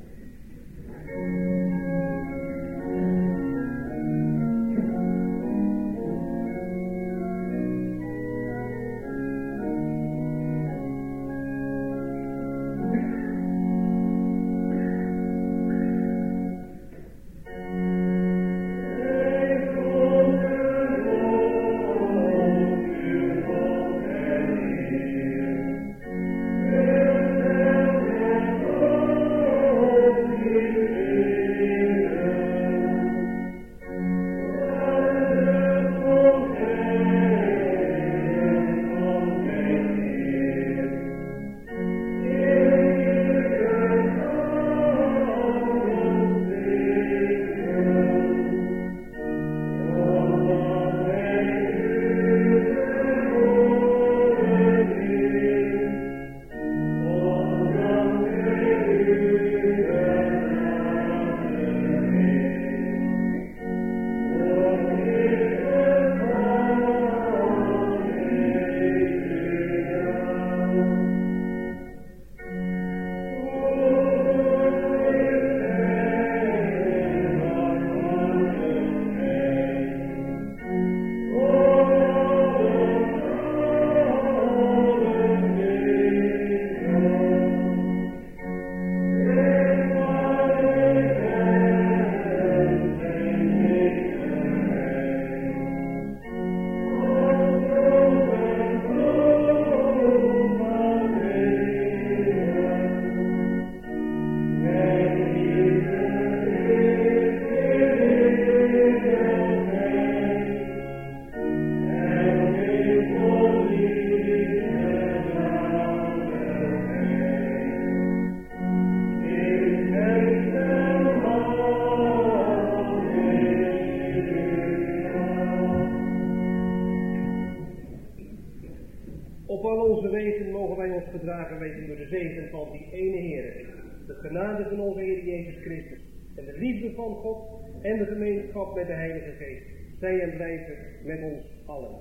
Op al onze wegen mogen wij ons gedragen weten door de zegen van die ene Heer, de genade van onze Heer Jezus Christus, en de liefde van God en de gemeenschap met de Heilige Geest. Zij en blijven met ons allen.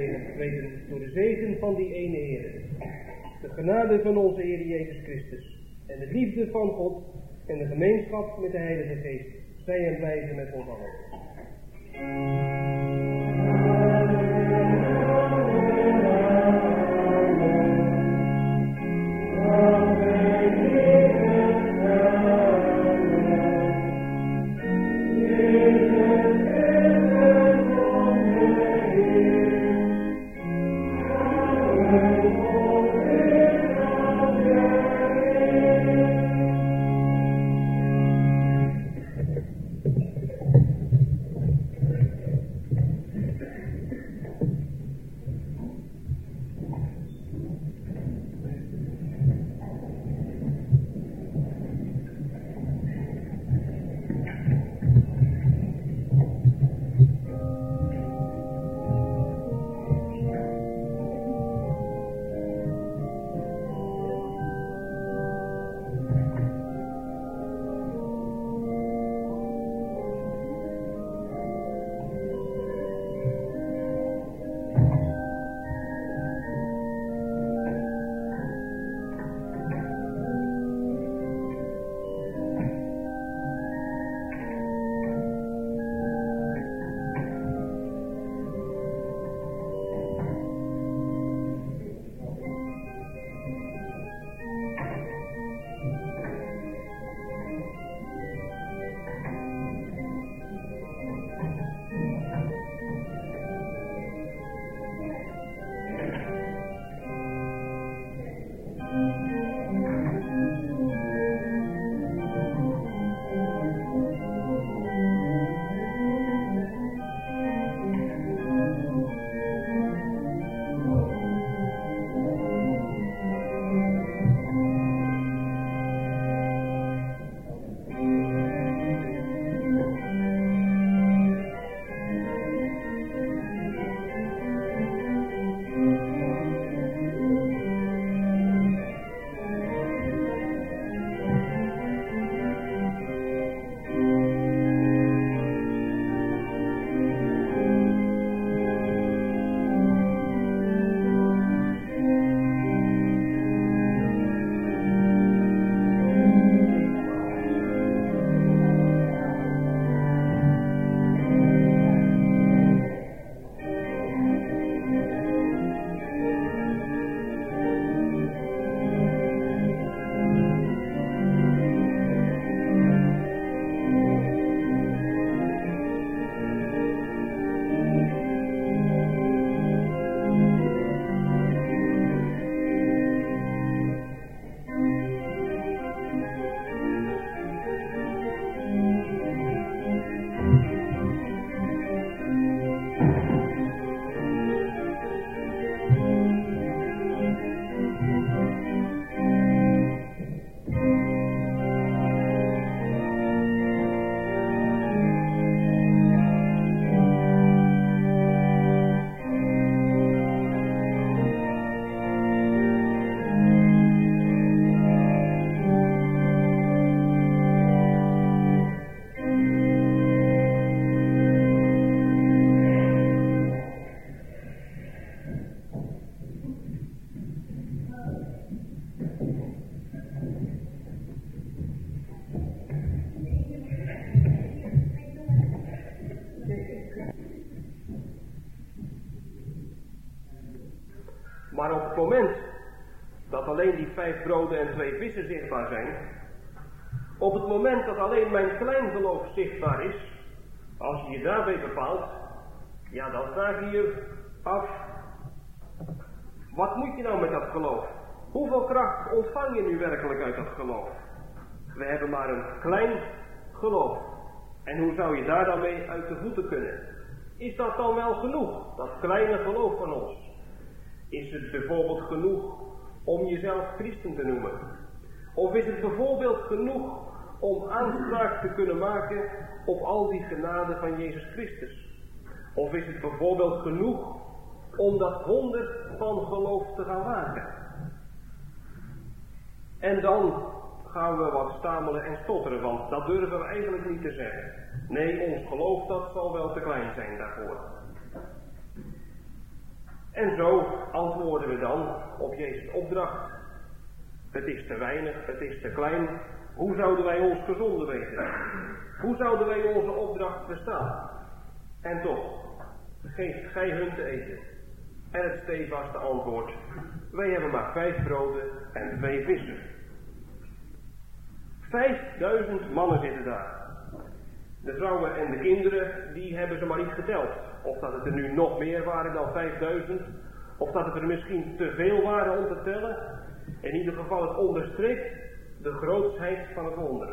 tegengetreden door de zegen van die ene Heer. De genade van onze Heer Jezus Christus en de liefde van God en de gemeenschap met de Heilige Geest zij en blijven met ons allen. Maar op het moment dat alleen die 5 broden en 2 vissen zichtbaar zijn, op het moment dat alleen mijn klein geloof zichtbaar is, als je je daarbij bepaalt, ja, dan vraag je je af, wat moet je nou met dat geloof? Hoeveel kracht ontvang je nu werkelijk uit dat geloof? We hebben maar een klein geloof. En hoe zou je daar dan mee uit de voeten kunnen? Is dat dan wel genoeg, dat kleine geloof van ons? Is het bijvoorbeeld genoeg om jezelf christen te noemen? Of is het bijvoorbeeld genoeg om aanspraak te kunnen maken op al die genade van Jezus Christus? Of is het bijvoorbeeld genoeg om dat 100 van geloof te gaan wagen? En dan gaan we wat stamelen en stotteren, want dat durven we eigenlijk niet te zeggen. Nee, ons geloof dat zal wel te klein zijn daarvoor. En zo antwoorden we dan op Jezus' opdracht. Het is te weinig, het is te klein. Hoe zouden wij ons gezonden weten? Hoe zouden wij onze opdracht verstaan? En toch, geeft gij hun te eten. En het stevaste antwoord: wij hebben maar 5 broden en 2 vissen. 5000 mannen zitten daar. De vrouwen en de kinderen, die hebben ze maar niet geteld. Of dat het er nu nog meer waren dan 5000. Of dat het er misschien te veel waren om te tellen. In ieder geval, het onderstreept de grootsheid van het wonder.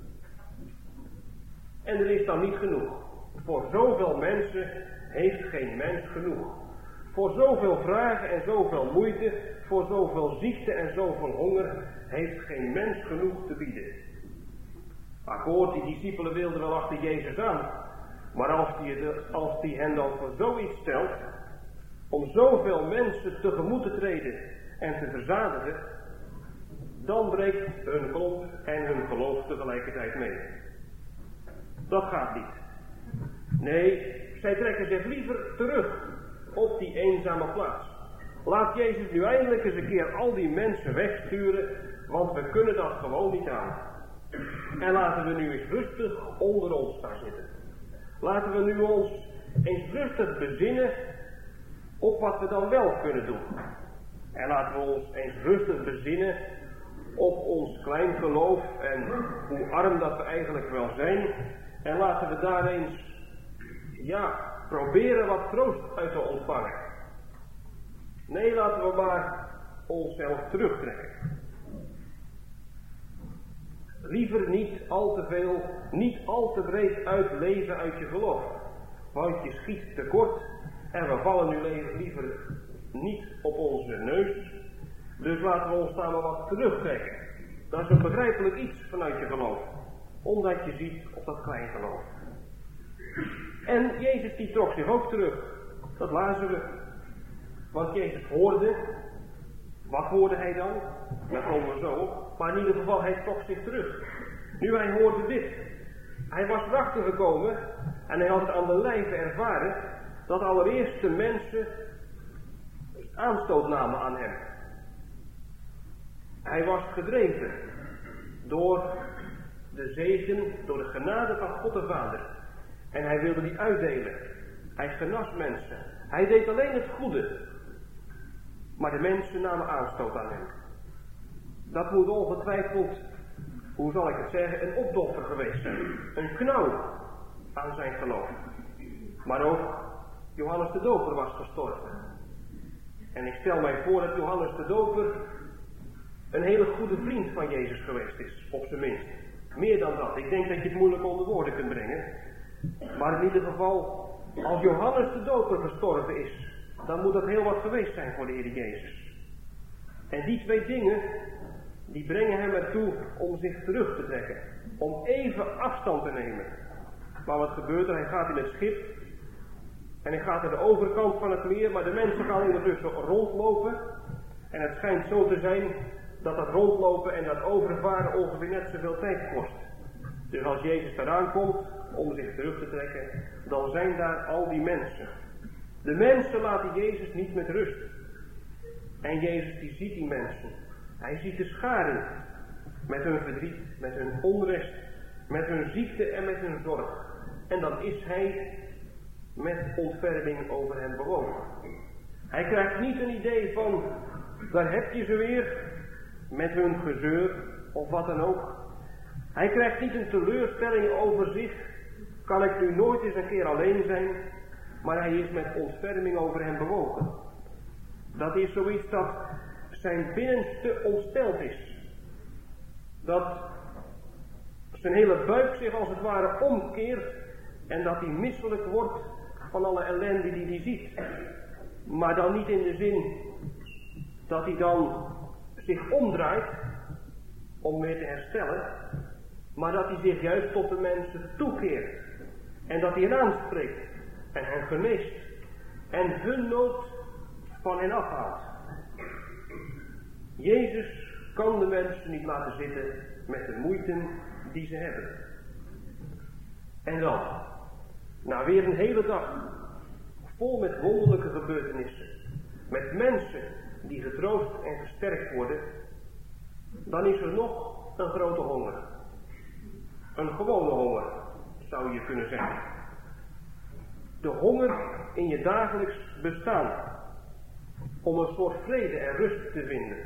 En er is dan niet genoeg. Voor zoveel mensen heeft geen mens genoeg. Voor zoveel vragen en zoveel moeite, voor zoveel ziekte en zoveel honger, heeft geen mens genoeg te bieden. Akkoord, die discipelen wilden wel achter Jezus aan. Maar als die hen dan voor zoiets stelt, om zoveel mensen tegemoet te treden en te verzadigen, dan breekt hun klomp en hun geloof tegelijkertijd mee. Dat gaat niet. Nee, zij trekken zich liever terug op die eenzame plaats. Laat Jezus nu eindelijk eens een keer al die mensen wegsturen, want we kunnen dat gewoon niet aan. En laten we nu eens rustig onder ons gaan zitten. Laten we nu ons eens rustig bezinnen op wat we dan wel kunnen doen. En laten we ons eens rustig bezinnen op ons klein geloof en hoe arm dat we eigenlijk wel zijn. En laten we daar eens, proberen wat troost uit te ontvangen. Nee, laten we maar onszelf terugtrekken. Liever niet al te veel, niet al te breed uitleven uit je geloof. Want je schiet tekort en we vallen nu liever niet op onze neus. Dus laten we ons daar maar wat terugtrekken. Dat is een begrijpelijk iets vanuit je geloof. Omdat je ziet op dat klein geloof. En Jezus die trok zich ook terug. Dat lazen we. Want Jezus hoorde. Wat hoorde hij dan? Dat komen we zo op. Maar in ieder geval, hij trok zich terug. Nu hij hoorde dit. Hij was erachter gekomen. En hij had het aan de lijve ervaren. Dat allereerst de mensen aanstoot namen aan hem. Hij was gedreven. Door de zegen, door de genade van God de Vader. En hij wilde die uitdelen. Hij genas mensen. Hij deed alleen het goede. Maar de mensen namen aanstoot aan hem. Dat moet ongetwijfeld, hoe zal ik het zeggen, een opdoffer geweest zijn. Een knauw aan zijn geloof. Maar ook Johannes de Doper was gestorven. En ik stel mij voor dat Johannes de Doper een hele goede vriend van Jezus geweest is, op zijn minst. Meer dan dat. Ik denk dat je het moeilijk onder woorden kunt brengen. Maar in ieder geval, als Johannes de Doper gestorven is, dan moet dat heel wat geweest zijn voor de Heer Jezus. En die 2 dingen, die brengen hem ertoe om zich terug te trekken. Om even afstand te nemen. Maar wat gebeurt er? Hij gaat in het schip. En hij gaat naar de overkant van het meer, maar de mensen gaan ondertussen rondlopen. En het schijnt zo te zijn dat dat rondlopen en dat overvaren ongeveer net zoveel tijd kost. Dus als Jezus eraan komt om zich terug te trekken, dan zijn daar al die mensen. De mensen laten Jezus niet met rust. En Jezus die ziet die mensen. Hij ziet de scharen met hun verdriet, met hun onrust, met hun ziekte en met hun zorg. En dan is hij met ontferming over hen bewogen. Hij krijgt niet een idee van, daar heb je ze weer, met hun gezeur of wat dan ook. Hij krijgt niet een teleurstelling over zich, kan ik nu nooit eens een keer alleen zijn, maar hij is met ontferming over hen bewogen. Dat is zoiets dat zijn binnenste ontsteld is. Dat zijn hele buik zich als het ware omkeert en dat hij misselijk wordt van alle ellende die hij ziet. Maar dan niet in de zin dat hij dan zich omdraait om weer te herstellen, maar dat hij zich juist tot de mensen toekeert en dat hij hen aanspreekt en hen geneest en hun nood van hen afhaalt. Jezus kan de mensen niet laten zitten met de moeite die ze hebben. En dan, na weer een hele dag vol met wonderlijke gebeurtenissen, mensen die getroost en gesterkt worden, dan is er nog een grote honger. Een gewone honger, zou je kunnen zeggen. De honger in je dagelijks bestaan, om een soort vrede en rust te vinden.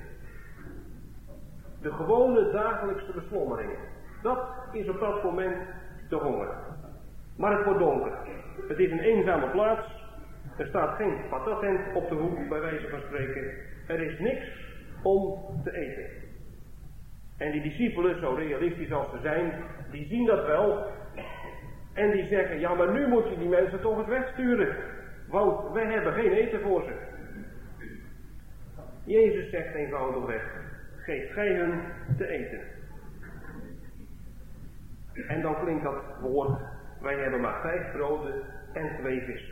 De gewone dagelijkse beslommeringen, dat is op dat moment de honger. Maar het wordt donker. Het is een eenzame plaats. Er staat geen patattent op de hoek, bij wijze van spreken. Er is niks om te eten. En die discipelen, zo realistisch als ze zijn, die zien dat wel. En die zeggen, ja, maar nu moet je die mensen toch eens wegsturen. Want wij hebben geen eten voor ze. Jezus zegt eenvoudigweg, geef gij hun te eten. En dan klinkt dat woord, wij hebben maar 5 broden en 2 vissen.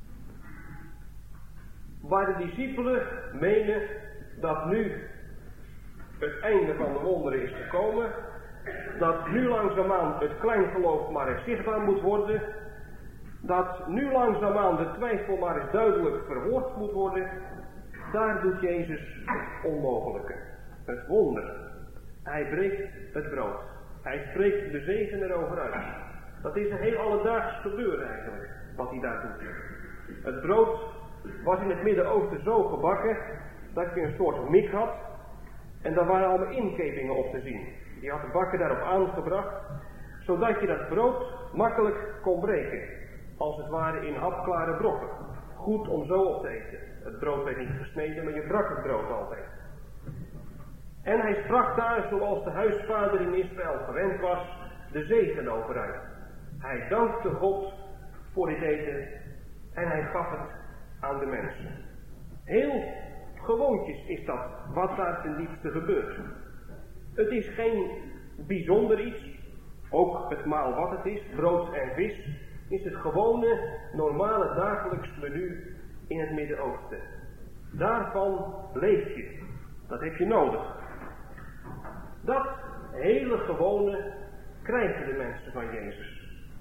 Waar de discipelen menen dat nu het einde van de wonderen is gekomen, dat nu langzaamaan het kleingeloof maar eens zichtbaar moet worden, dat nu langzaamaan de twijfel maar eens duidelijk verwoord moet worden, daar doet Jezus het onmogelijke, het wonder. Hij breekt het brood. Hij spreekt de zegen erover uit. Dat is een heel alledaags gebeuren eigenlijk, wat hij daar doet. Het brood was in het Midden-Oosten zo gebakken, dat je een soort mik had, en daar waren allemaal inkepingen op te zien. Die had de bakker daarop aangebracht, zodat je dat brood makkelijk kon breken, als het ware in hapklare brokken. Goed om zo op te eten. Het brood werd niet gesneden, maar je brak het brood altijd. En hij sprak daar, zoals de huisvader in Israël gewend was, de zegen over uit. Hij dankte God voor dit eten en hij gaf het aan de mensen. Heel gewoontjes is dat, wat daar ten diepste gebeurt. Het is geen bijzonder iets, ook het maal wat het is, brood en vis, is het gewone, normale dagelijks menu in het Midden-Oosten. Daarvan leef je. Dat heb je nodig. Dat hele gewone krijgen de mensen van Jezus.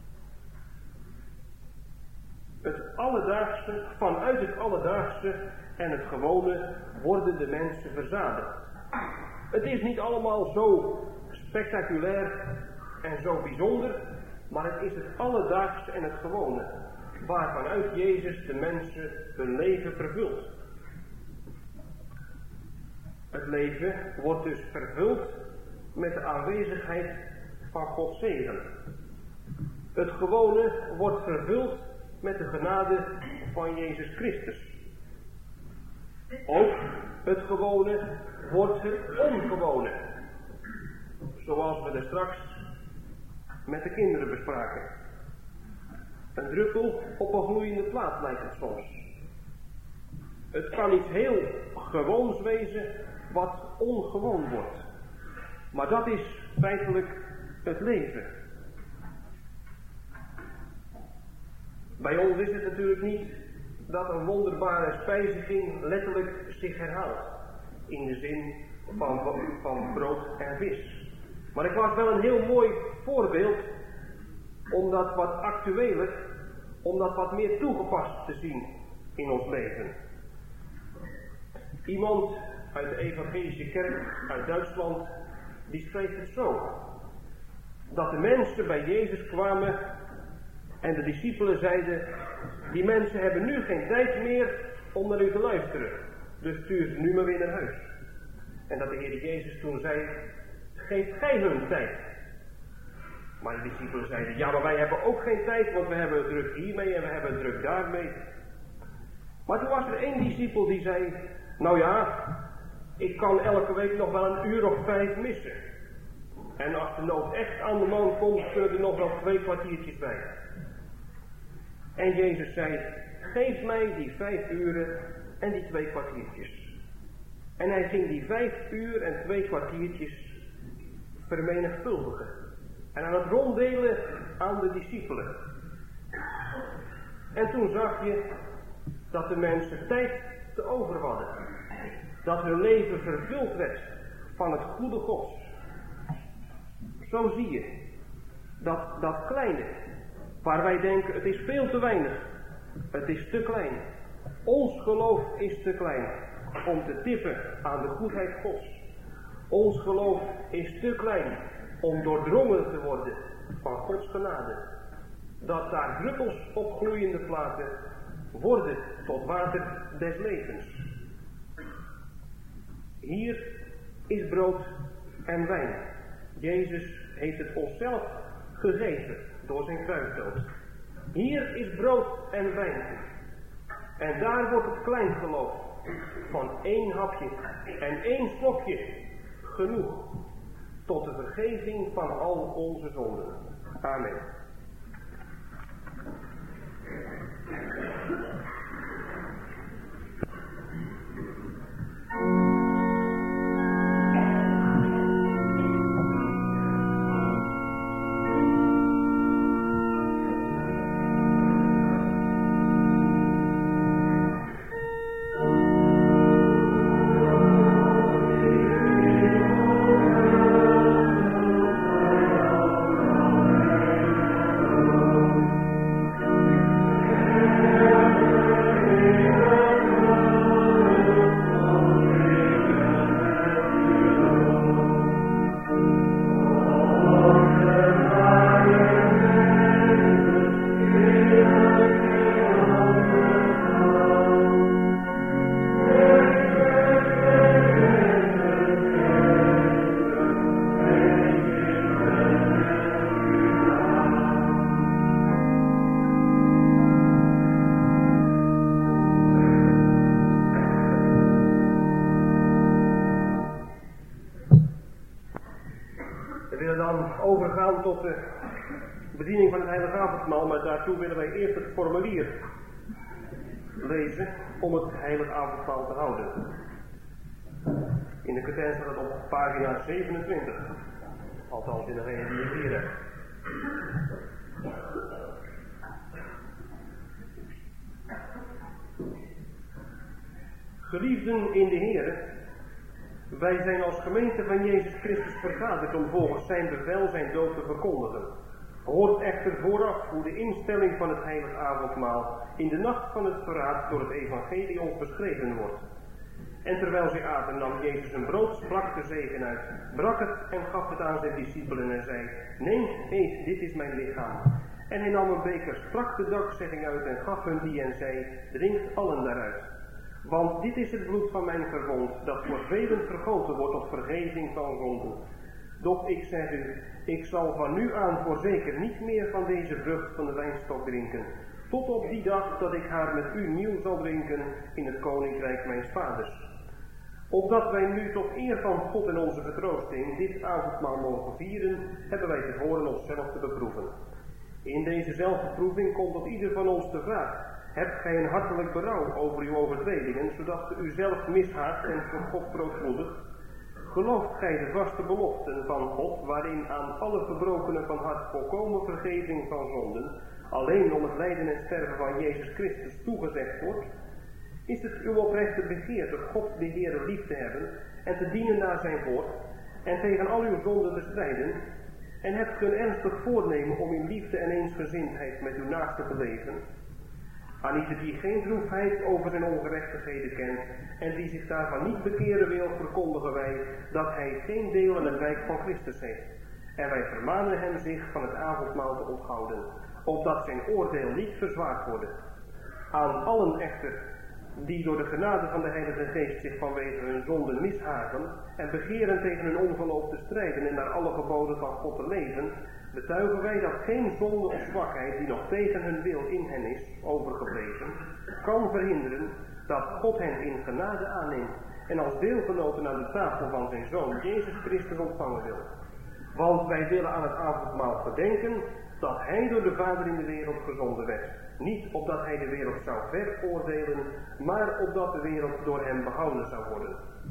Het alledaagse, vanuit het alledaagse en het gewone worden de mensen verzadigd. Het is niet allemaal zo spectaculair en zo bijzonder, maar het is het alledaagse en het gewone, waar vanuit Jezus de mensen hun leven vervult. Het leven wordt dus vervuld met de aanwezigheid van Gods zegen. Het gewone wordt vervuld met de genade van Jezus Christus. Ook het gewone wordt het ongewone. Zoals we er straks met de kinderen bespraken. Een druppel op een gloeiende plaat lijkt het soms. Het kan iets heel gewoons wezen wat ongewoon wordt. Maar dat is feitelijk het leven. Bij ons is het natuurlijk niet dat een wonderbare spijziging letterlijk zich herhaalt. In de zin van brood en vis. Maar ik las wel een heel mooi voorbeeld om dat wat actueler, om dat wat meer toegepast te zien in ons leven. Iemand uit de evangelische kerk uit Duitsland, die schreef het zo. Dat de mensen bij Jezus kwamen en de discipelen zeiden, die mensen hebben nu geen tijd meer om naar u te luisteren. Dus stuur ze nu maar weer naar huis. En dat de Heer Jezus toen zei, geef gij hun tijd. Maar de discipelen zeiden, ja, maar wij hebben ook geen tijd, want we hebben het druk hiermee en we hebben het druk daarmee. Maar toen was er één discipel die zei, nou ja, ik kan elke week nog wel een uur of 5 missen. En als de nood echt aan de man komt, kunnen er nog wel 2 kwartiertjes bij. En Jezus zei, geef mij die 5 uren en die 2 kwartiertjes. En hij ging die 5 uur en 2 kwartiertjes vermenigvuldigen. En aan het ronddelen aan de discipelen. En toen zag je dat de mensen tijd te over hadden. Dat hun leven vervuld werd van het goede Gods. Zo zie je dat kleine, waar wij denken het is veel te weinig, het is te klein. Ons geloof is te klein om te tippen aan de goedheid Gods. Ons geloof is te klein om doordrongen te worden van Gods genade. Dat daar druppels op gloeiende platen worden tot water des levens. Hier is brood en wijn. Jezus heeft het onszelf gegeven door zijn kruisdood. Hier is brood en wijn. En daar wordt het klein geloof van 1 hapje en 1 slokje genoeg tot de vergeving van al onze zonden. Amen. Overgaan tot de bediening van het heilige avondmaal, maar daartoe willen wij eerst het formulier lezen om het heilige avondmaal te houden. In de katern staat het op pagina 27, althans in degene die je hier hebt. Geliefden in de Here, wij zijn als gemeente van Jezus Christus vergaderd om volgens zijn bevel zijn dood te verkondigen. Hoort echter vooraf hoe de instelling van het heilige avondmaal in de nacht van het verraad door het evangelie ons beschreven wordt. En terwijl zij aten nam Jezus een brood, sprak de zegen uit, brak het en gaf het aan zijn discipelen en zei, neemt, eet, dit is mijn lichaam. En hij nam een beker, sprak de dankzegging uit en gaf hun die en zei, drinkt allen daaruit. Want dit is het bloed van mijn verbond, dat voor velen vergoten wordt tot vergeving van zonden. Doch ik zeg u, ik zal van nu aan voorzeker niet meer van deze vrucht van de wijnstok drinken, tot op die dag dat ik haar met u nieuw zal drinken in het koninkrijk mijns vaders. Opdat wij nu tot eer van God en onze vertroosting dit avondmaal mogen vieren, hebben wij tevoren onszelf te beproeven. In deze zelfbeproeving komt tot ieder van ons de vraag, hebt gij een hartelijk berouw over uw overtredingen, zodat u uzelf mishaagt en voor God verootmoedigt? Gelooft gij de vaste beloften van God, waarin aan alle verbrokenen van hart volkomen vergeving van zonden, alleen om het lijden en sterven van Jezus Christus toegezegd wordt? Is het uw oprechte begeerte God de Heere lief te hebben en te dienen naar zijn woord en tegen al uw zonden te strijden? En hebt ge een ernstig voornemen om in liefde en eensgezindheid met uw naaste te leven? Aan ieder die geen droefheid over zijn ongerechtigheden kent en die zich daarvan niet bekeren wil, verkondigen wij dat hij geen deel aan het rijk van Christus heeft. En wij vermanen hem zich van het avondmaal te onthouden, opdat zijn oordeel niet verzwaard wordt. Aan allen echter die door de genade van de Heilige Geest zich vanwege hun zonden mishagen en begeren tegen hun ongeloof te strijden en naar alle geboden van God te leven, betuigen wij dat geen zonde of zwakheid die nog tegen hun wil in hen is overgebleven, kan verhinderen dat God hen in genade aanneemt en als deelgenoten aan de tafel van zijn Zoon Jezus Christus ontvangen wil. Want wij willen aan het avondmaal gedenken dat hij door de Vader in de wereld gezonden werd. Niet opdat hij de wereld zou veroordelen, maar opdat de wereld door hem behouden zou worden.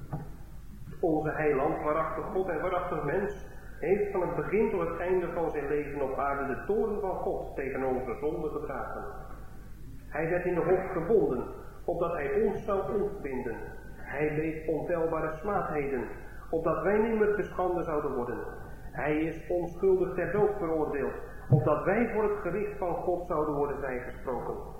Onze heiland, waarachtig God en waarachtig mens, heeft van het begin tot het einde van zijn leven op aarde de toorn van God tegen onze zonde gedragen. Hij werd in de hof gebonden, opdat hij ons zou ontbinden. Hij leed ontelbare smaadheden, opdat wij niet meer te schande zouden worden. Hij is onschuldig ter dood veroordeeld, opdat wij voor het gericht van God zouden worden vrijgesproken.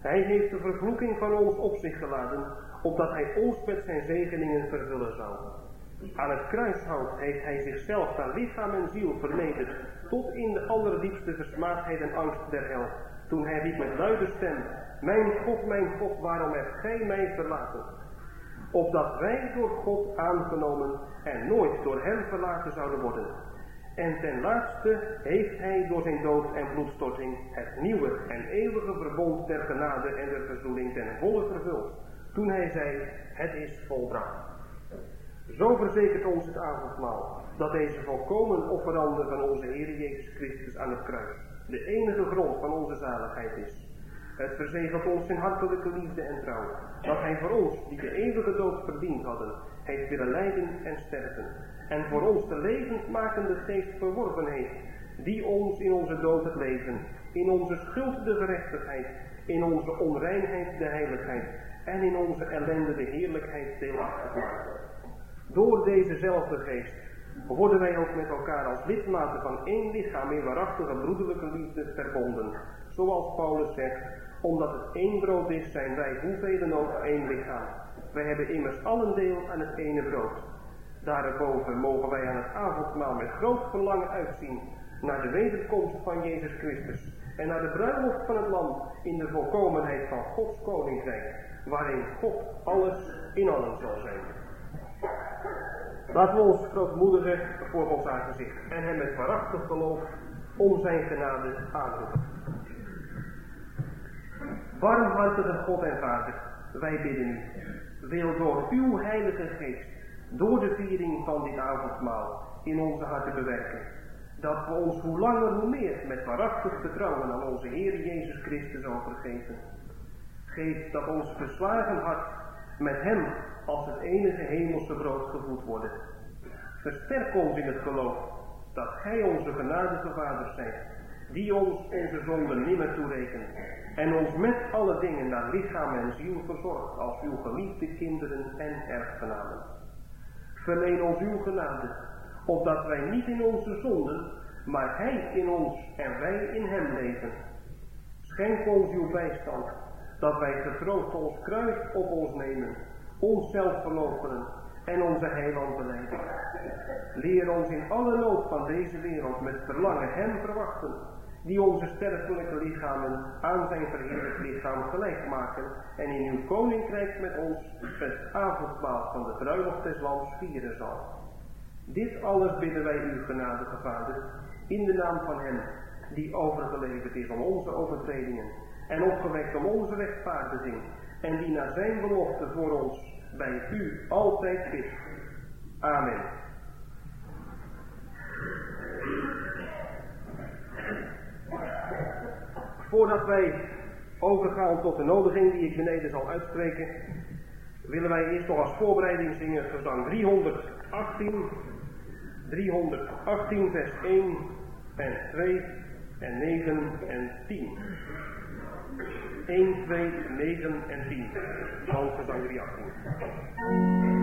Hij heeft de vervloeking van ons op zich geladen, opdat hij ons met zijn zegeningen vervullen zou. Aan het kruishout heeft hij zichzelf naar lichaam en ziel vernederd, tot in de allerdiepste versmaadheid en angst der hel, toen hij riep met luide stem: mijn God, waarom hebt gij mij verlaten? Opdat wij door God aangenomen en nooit door hem verlaten zouden worden. En ten laatste heeft hij door zijn dood en bloedstorting het nieuwe en eeuwige verbond der genade en der verzoening ten volle vervuld, toen hij zei: het is volbracht. Zo verzekert ons het avondmaal, dat deze volkomen offerande van onze Heer Jezus Christus aan het kruis de enige grond van onze zaligheid is. Het verzegelt ons in hartelijke liefde en trouw, dat hij voor ons, die de eeuwige dood verdiend hadden, heeft willen lijden en sterven, en voor ons de levendmakende geest verworven heeft, die ons in onze dood het leven, in onze schuld de gerechtigheid, in onze onreinheid de heiligheid, en in onze ellende de heerlijkheid deelachtig maakt. Door dezezelfde geest worden wij ook met elkaar als lidmaten van één lichaam in waarachtige broederlijke liefde verbonden. Zoals Paulus zegt: omdat het één brood is, zijn wij hoevelen ook één lichaam. Wij hebben immers allen deel aan het ene brood. Daarboven mogen wij aan het avondmaal met groot verlangen uitzien naar de wederkomst van Jezus Christus en naar de bruiloft van het Lam in de volkomenheid van Gods koninkrijk, waarin God alles in allen zal zijn. Laten we ons verootmoedigen voor ons aangezicht en hem met waarachtig geloof om zijn genade aanroepen. Barmhartige God en Vader, wij bidden u, wil door uw heilige geest, door de viering van dit avondmaal in onze harten bewerken, dat we ons hoe langer hoe meer met waarachtig vertrouwen aan onze Heer Jezus Christus overgeven. Geef dat ons verslagen hart met hem als het enige hemelse brood gevoed worden. Versterk ons in het geloof dat gij onze genadige Vader zijt, die ons onze zonden nimmer toerekent en ons met alle dingen naar lichaam en ziel verzorgt als uw geliefde kinderen en erfgenamen. Verleen ons uw genade, opdat wij niet in onze zonden, maar hij in ons en wij in hem leven. Schenk ons uw bijstand, dat wij getroost ons kruis op ons nemen, onszelf verloochenen en onze heiland belijden. Leer ons in alle nood van deze wereld met verlangen hem verwachten, die onze sterfelijke lichamen aan zijn verheerlijk lichaam gelijk maken en in uw koninkrijk met ons het avondmaal van de bruiloft des Lams vieren zal. Dit alles bidden wij u, genadige Vader, in de naam van hem die overgeleverd is om onze overtredingen en opgewekt om onze rechtvaardiging en die naar zijn belofte voor ons bij u altijd is. Amen. Voordat wij overgaan tot de nodiging die ik beneden zal uitspreken, willen wij eerst nog als voorbereiding zingen gezang 318 vers 1 en 2 en 9 en 10. 1, 2, 9 en 10. Van gezang 318.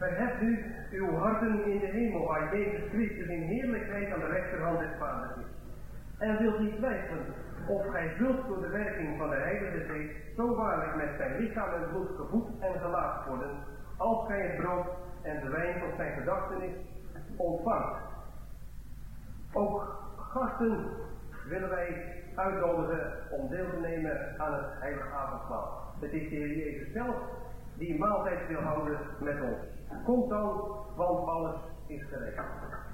Verheft u uw harten in de hemel, waar Jezus Christus in heerlijkheid aan de rechterhand des Vaders is. En wilt niet twijfelen of gij zult door de werking van de Heilige Geest zo waarlijk met zijn lichaam en bloed gevoed en gelaafd worden, als gij het brood en de wijn tot zijn gedachtenis ontvangt. Ook gasten willen wij uitnodigen om deel te nemen aan het heilige avondmaal. Het is de Heer Jezus zelf die een maaltijd wil houden met ons. Komt dan, want alles is gereed.